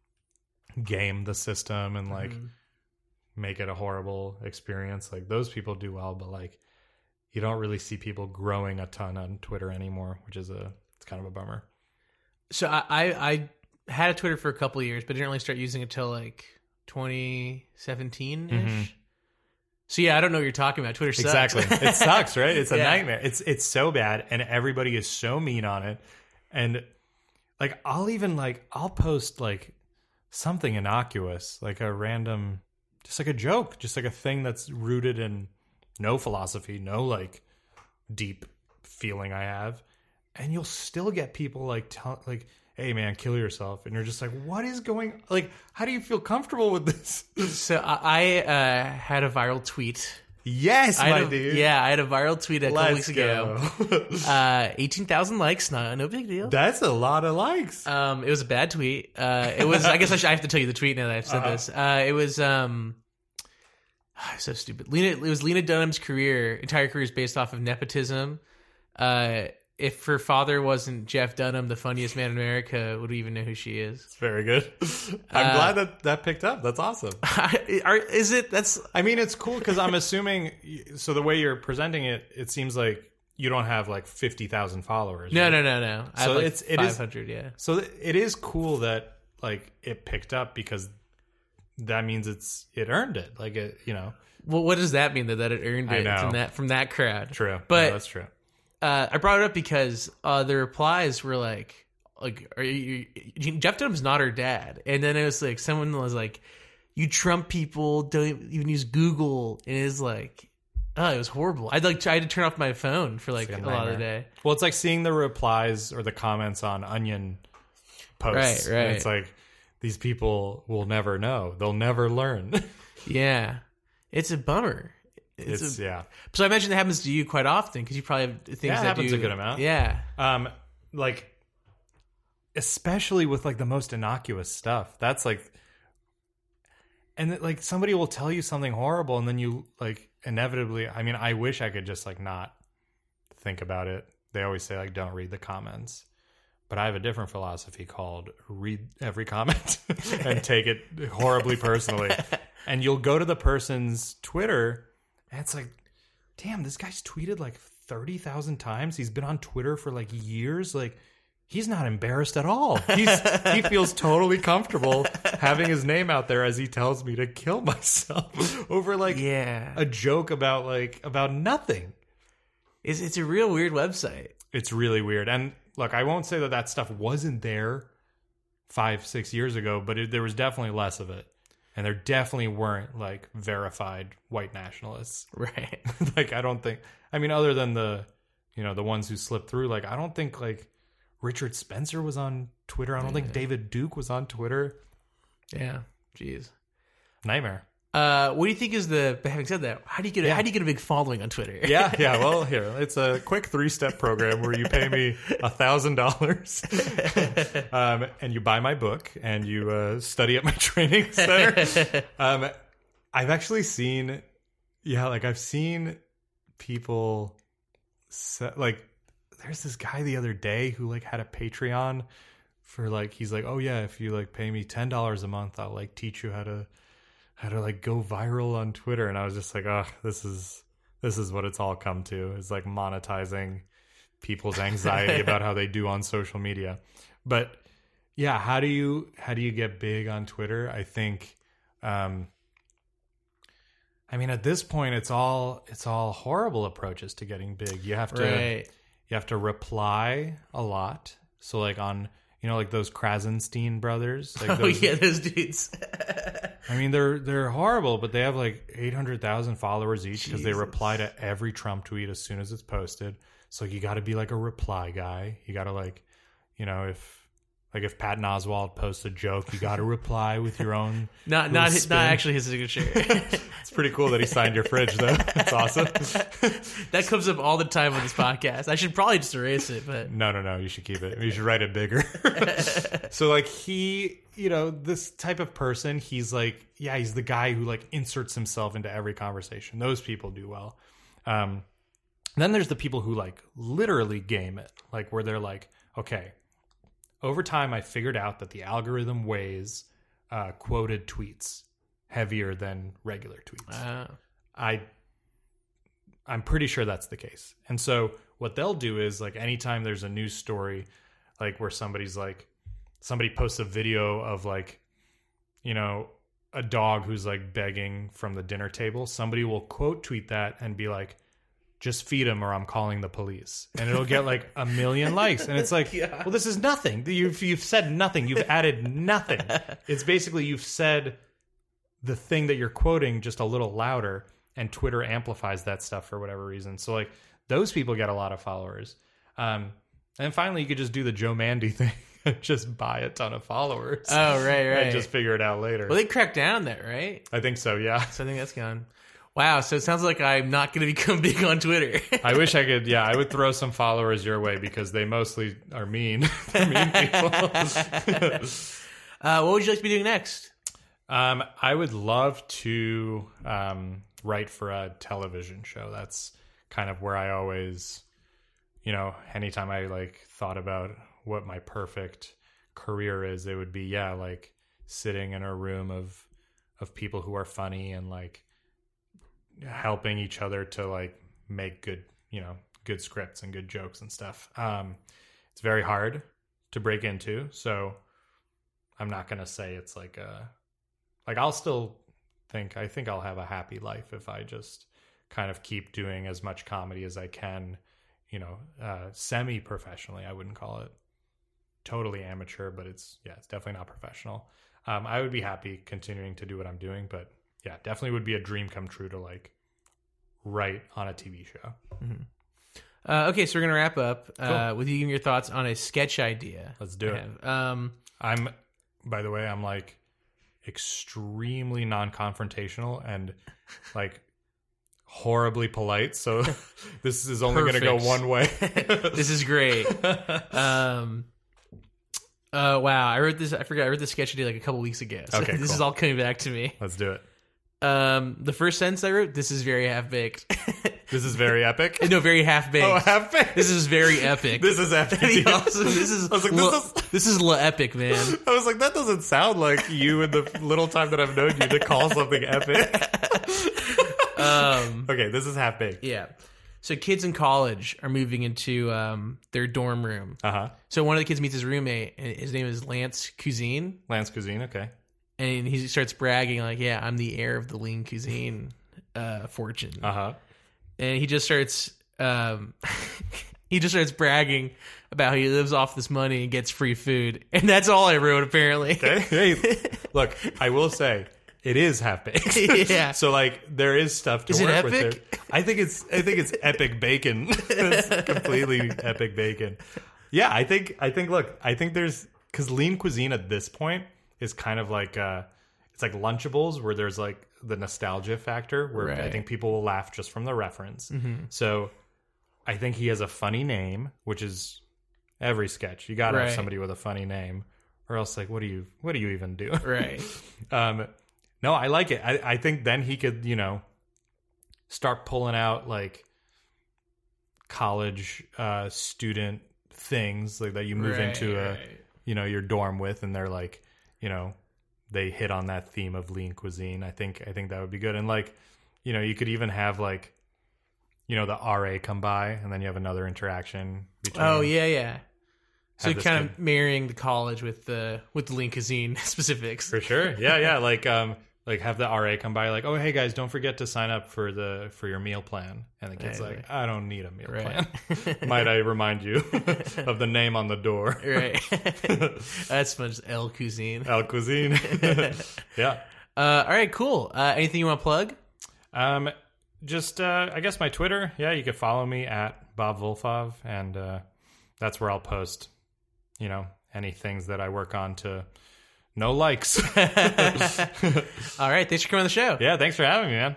Speaker 4: game the system and like mm-hmm. make it a horrible experience. Like, those people do well, but like, you don't really see people growing a ton on Twitter anymore, which is a it's kind of a bummer.
Speaker 1: So I I, I had a Twitter for a couple of years, but didn't really start using it till like twenty seventeen ish. Mm-hmm. So yeah, I don't know what you're talking about. Twitter sucks.
Speaker 4: Exactly. It sucks, right? It's a
Speaker 1: yeah.
Speaker 4: nightmare. It's it's so bad, and everybody is so mean on it. And like, I'll even like, I'll post like something innocuous, like a random, just like a joke, just like a thing that's rooted in no philosophy, no like deep feeling I have. And you'll still get people like, tell, like, hey man, kill yourself. And you're just like, what is going, like, how do you feel comfortable with this?
Speaker 1: So I uh, had a viral tweet.
Speaker 4: Yes,
Speaker 1: I
Speaker 4: my
Speaker 1: a,
Speaker 4: dude.
Speaker 1: Yeah, I had a viral tweet a couple
Speaker 4: Let's
Speaker 1: weeks ago. uh, eighteen thousand likes, no, no big deal.
Speaker 4: That's a lot of likes.
Speaker 1: Um, it was a bad tweet. Uh, it was. I guess I, should, I have to tell you the tweet now that I've said uh-huh. this. Uh, it was um, so stupid. Lena. It was Lena Dunham's career. Entire career is based off of nepotism. Uh, if her father wasn't Jeff Dunham, the funniest man in America, would we even know who she is?
Speaker 4: It's very good. I'm uh, glad that that picked up. That's awesome.
Speaker 1: Are, is it? That's.
Speaker 4: I mean, it's cool because I'm assuming. So the way you're presenting it, it seems like you don't have like fifty thousand followers.
Speaker 1: No,
Speaker 4: right?
Speaker 1: no, no, no. I
Speaker 4: so
Speaker 1: have like
Speaker 4: it's it
Speaker 1: five hundred.
Speaker 4: Is,
Speaker 1: yeah.
Speaker 4: So it is cool that like it picked up, because that means it's it earned it. Like, it, you know.
Speaker 1: Well, what does that mean, that that it earned it from that from that crowd?
Speaker 4: True,
Speaker 1: but
Speaker 4: no, that's true.
Speaker 1: Uh, I brought it up because uh, the replies were like, "Like, are you, you, Jeff Dunham's not her dad?" And then it was like, someone was like, "You Trump people don't even use Google," and it was like, oh, it was horrible. I like tried to turn off my phone for like, like a, a lot of the day.
Speaker 4: Well, it's like seeing the replies or the comments on Onion posts.
Speaker 1: Right, right.
Speaker 4: And it's like, these people will never know. They'll never learn.
Speaker 1: Yeah, it's a bummer.
Speaker 4: It's, it's a, yeah.
Speaker 1: So I imagine that happens to you quite often, because you probably have things
Speaker 4: yeah, it
Speaker 1: that
Speaker 4: happens
Speaker 1: do,
Speaker 4: a good amount.
Speaker 1: Yeah.
Speaker 4: Um, like, especially with like the most innocuous stuff. That's like, and like somebody will tell you something horrible, and then you like inevitably. I mean, I wish I could just like not think about it. They always say like, don't read the comments, But I have a different philosophy called read every comment and take it horribly personally. And you'll go to the person's Twitter, and it's like, damn, this guy's tweeted like thirty thousand times. He's been on Twitter for like years. Like, he's not embarrassed at all. He's, he feels totally comfortable having his name out there as he tells me to kill myself over like
Speaker 1: Yeah.
Speaker 4: a joke about like about nothing.
Speaker 1: It's, it's a real weird website.
Speaker 4: It's really weird. And look, I won't say that that stuff wasn't there five, six years ago, but it, there was definitely less of it. And there definitely weren't like verified white nationalists.
Speaker 1: Right.
Speaker 4: Like, I don't think, I mean, other than the, you know, the ones who slipped through, like, I don't think like Richard Spencer was on Twitter. I don't yeah. think David Duke was on Twitter.
Speaker 1: Yeah. Jeez.
Speaker 4: Nightmare.
Speaker 1: Uh, what do you think is the? Having said that, how do you get? A,
Speaker 4: yeah.
Speaker 1: How do you get a big following on Twitter?
Speaker 4: Yeah, yeah. Well, here it's a quick three-step program where you pay me a thousand dollars, um, and you buy my book and you uh, study at my training center. Um, I've actually seen, yeah, like I've seen people, set, like there's this guy the other day who like had a Patreon for like he's like, oh yeah, if you like pay me ten dollars a month, I'll like teach you how to. how to like go viral on Twitter. And I was just like, oh, this is this is what it's all come to. It's like monetizing people's anxiety about how they do on social media. But yeah, how do you how do you get big on Twitter? I think um I mean at this point it's all it's all horrible approaches to getting big. You have to
Speaker 1: right.
Speaker 4: you have to reply a lot. So like on you know, like those Krasenstein brothers. Like
Speaker 1: oh
Speaker 4: those,
Speaker 1: yeah, those dudes.
Speaker 4: I mean, they're they're horrible, but they have like eight hundred thousand followers each because they reply to every Trump tweet as soon as it's posted. So you got to be like a reply guy. You got to like, you know, if like if Patton Oswalt posts a joke, you got to reply with your own.
Speaker 1: not not his, not actually his signature.
Speaker 4: It's pretty cool that he signed your fridge, though. That's awesome.
Speaker 1: That comes up all the time on this podcast. I should probably just erase it, but
Speaker 4: no, no, no. You should keep it. You should write it bigger. So like he, you know, this type of person, he's like, yeah, he's the guy who like inserts himself into every conversation. Those people do well. Um, then there's the people who like literally game it, like where they're like, okay. Over time, I figured out that the algorithm weighs uh, quoted tweets heavier than regular tweets.
Speaker 1: Uh.
Speaker 4: I, I'm pretty sure that's the case. And so what they'll do is like anytime there's a news story, like where somebody's like, somebody posts a video of like, you know, a dog who's like begging from the dinner table, somebody will quote tweet that and be like, just feed him or I'm calling the police. And it'll get like a million likes. And it's like, yeah. well, this is nothing. You've, you've said nothing. You've added nothing. It's basically you've said the thing that you're quoting just a little louder, and Twitter amplifies that stuff for whatever reason. So like those people get a lot of followers. Um, and finally, you could just do the Joe Mandy thing. Just buy a ton of followers.
Speaker 1: Oh, right, right.
Speaker 4: And just figure it out later.
Speaker 1: Well, they cracked down on that, right?
Speaker 4: I think so, yeah.
Speaker 1: So I think that's gone. Wow, so it sounds like I'm not going to become big on Twitter.
Speaker 4: I wish I could, yeah, I would throw some followers your way because they mostly are mean. They're mean people.
Speaker 1: uh, what would you like to be doing next?
Speaker 4: Um, I would love to um, write for a television show. That's kind of where I always, you know, anytime I like thought about what my perfect career is, it would be, yeah, like sitting in a room of of people who are funny and like helping each other to like make good, you know, good scripts and good jokes and stuff. Um, it's very hard to break into. So I'm not going to say it's like a, like I'll still think, I think I'll have a happy life if I just kind of keep doing as much comedy as I can, you know, uh, semi-professionally. I wouldn't call it totally amateur, but it's, yeah, it's definitely not professional. Um, I would be happy continuing to do what I'm doing, but yeah, definitely would be a dream come true to like write on a T V show.
Speaker 1: Mm-hmm. Uh, okay, so we're gonna wrap up
Speaker 4: cool.
Speaker 1: uh, with you giving your thoughts on a sketch idea.
Speaker 4: Let's do
Speaker 1: I
Speaker 4: it.
Speaker 1: have. Um,
Speaker 4: I'm, by the way, I'm like extremely non-confrontational and like horribly polite. So this is only going to go one way.
Speaker 1: This is great. Um, uh, wow, I wrote this. I forgot. I wrote this sketch idea like a couple weeks ago. So
Speaker 4: okay,
Speaker 1: this
Speaker 4: cool.
Speaker 1: is all coming back to me.
Speaker 4: Let's do it.
Speaker 1: Um, the first sentence I wrote, this is very half-baked.
Speaker 4: This is very epic.
Speaker 1: No, very half baked.
Speaker 4: Oh, half baked.
Speaker 1: This is very epic.
Speaker 4: This is epic.
Speaker 1: And he also- this is
Speaker 4: I was like,
Speaker 1: la,
Speaker 4: this is-
Speaker 1: this is la epic, man.
Speaker 4: I was like, that doesn't sound like you in the little time that I've known you to call something epic.
Speaker 1: Um,
Speaker 4: Okay, this is half baked.
Speaker 1: yeah. So kids in college are moving into um, their dorm room.
Speaker 4: Uh huh.
Speaker 1: So one of the kids meets his roommate, and his name is Lance Cuisine,
Speaker 4: Lance Cuisine. Okay.
Speaker 1: and he starts bragging like, "Yeah, I'm the heir of the lean cuisine uh, fortune."
Speaker 4: Uh huh.
Speaker 1: And he just starts, um, he just starts bragging about how he lives off this money and gets free food, and that's all I wrote apparently.
Speaker 4: Okay. Hey, look, I will say it is half baked.
Speaker 1: Yeah.
Speaker 4: So like, there is stuff to
Speaker 1: Is it
Speaker 4: work with
Speaker 1: epic?
Speaker 4: there. I think it's. I think it's epic bacon. It's completely epic bacon. Yeah, I think. I think. Look, I think there's because lean cuisine at this point is kind of like uh, it's like Lunchables where there's like the nostalgia factor where I
Speaker 1: Right.
Speaker 4: think people will laugh just from the reference. So I think he has a funny name, which is every sketch. You got to
Speaker 1: Right.
Speaker 4: have somebody with a funny name, or else like, what do you what do you even do?
Speaker 1: Right.
Speaker 4: Um, no, I like it. I, I think then he could, you know, start pulling out like college uh, student things like that you move
Speaker 1: Right,
Speaker 4: into a,
Speaker 1: right.
Speaker 4: you know, your dorm with, and they're like, you know, they hit on that theme of lean cuisine. I think I think that would be good. And like, you know, you could even have like, you know, the R A come by, and then you have another interaction between.
Speaker 1: Oh yeah, yeah. So
Speaker 4: Have this
Speaker 1: kind
Speaker 4: kid-
Speaker 1: of marrying the college with the with the lean cuisine specifics.
Speaker 4: For sure. Yeah, yeah. Like um like have the R A come by like, "Oh, hey guys, don't forget to sign up for the for your meal plan." And the kid's
Speaker 1: Right,
Speaker 4: like, "I don't need a meal
Speaker 1: Right.
Speaker 4: plan." Might I remind you of the name on the door?
Speaker 1: Right. That's fun. Just El Cuisine.
Speaker 4: El Cuisine. Yeah.
Speaker 1: Uh, all right, cool. Uh, anything you want to plug?
Speaker 4: Um just uh I guess my Twitter. Yeah, you can follow me at Bob Volfov, and uh that's where I'll post, you know, any things that I work on to no likes.
Speaker 1: All right, thanks for coming on the show.
Speaker 4: Yeah, thanks for having me, man.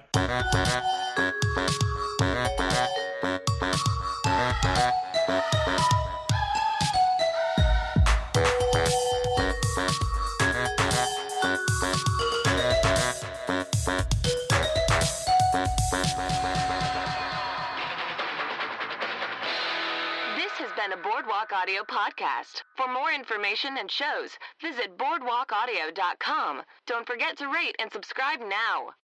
Speaker 2: This has been a Boardwalk Audio podcast. For more information and shows, visit boardwalk audio dot com. Don't forget to rate and subscribe now.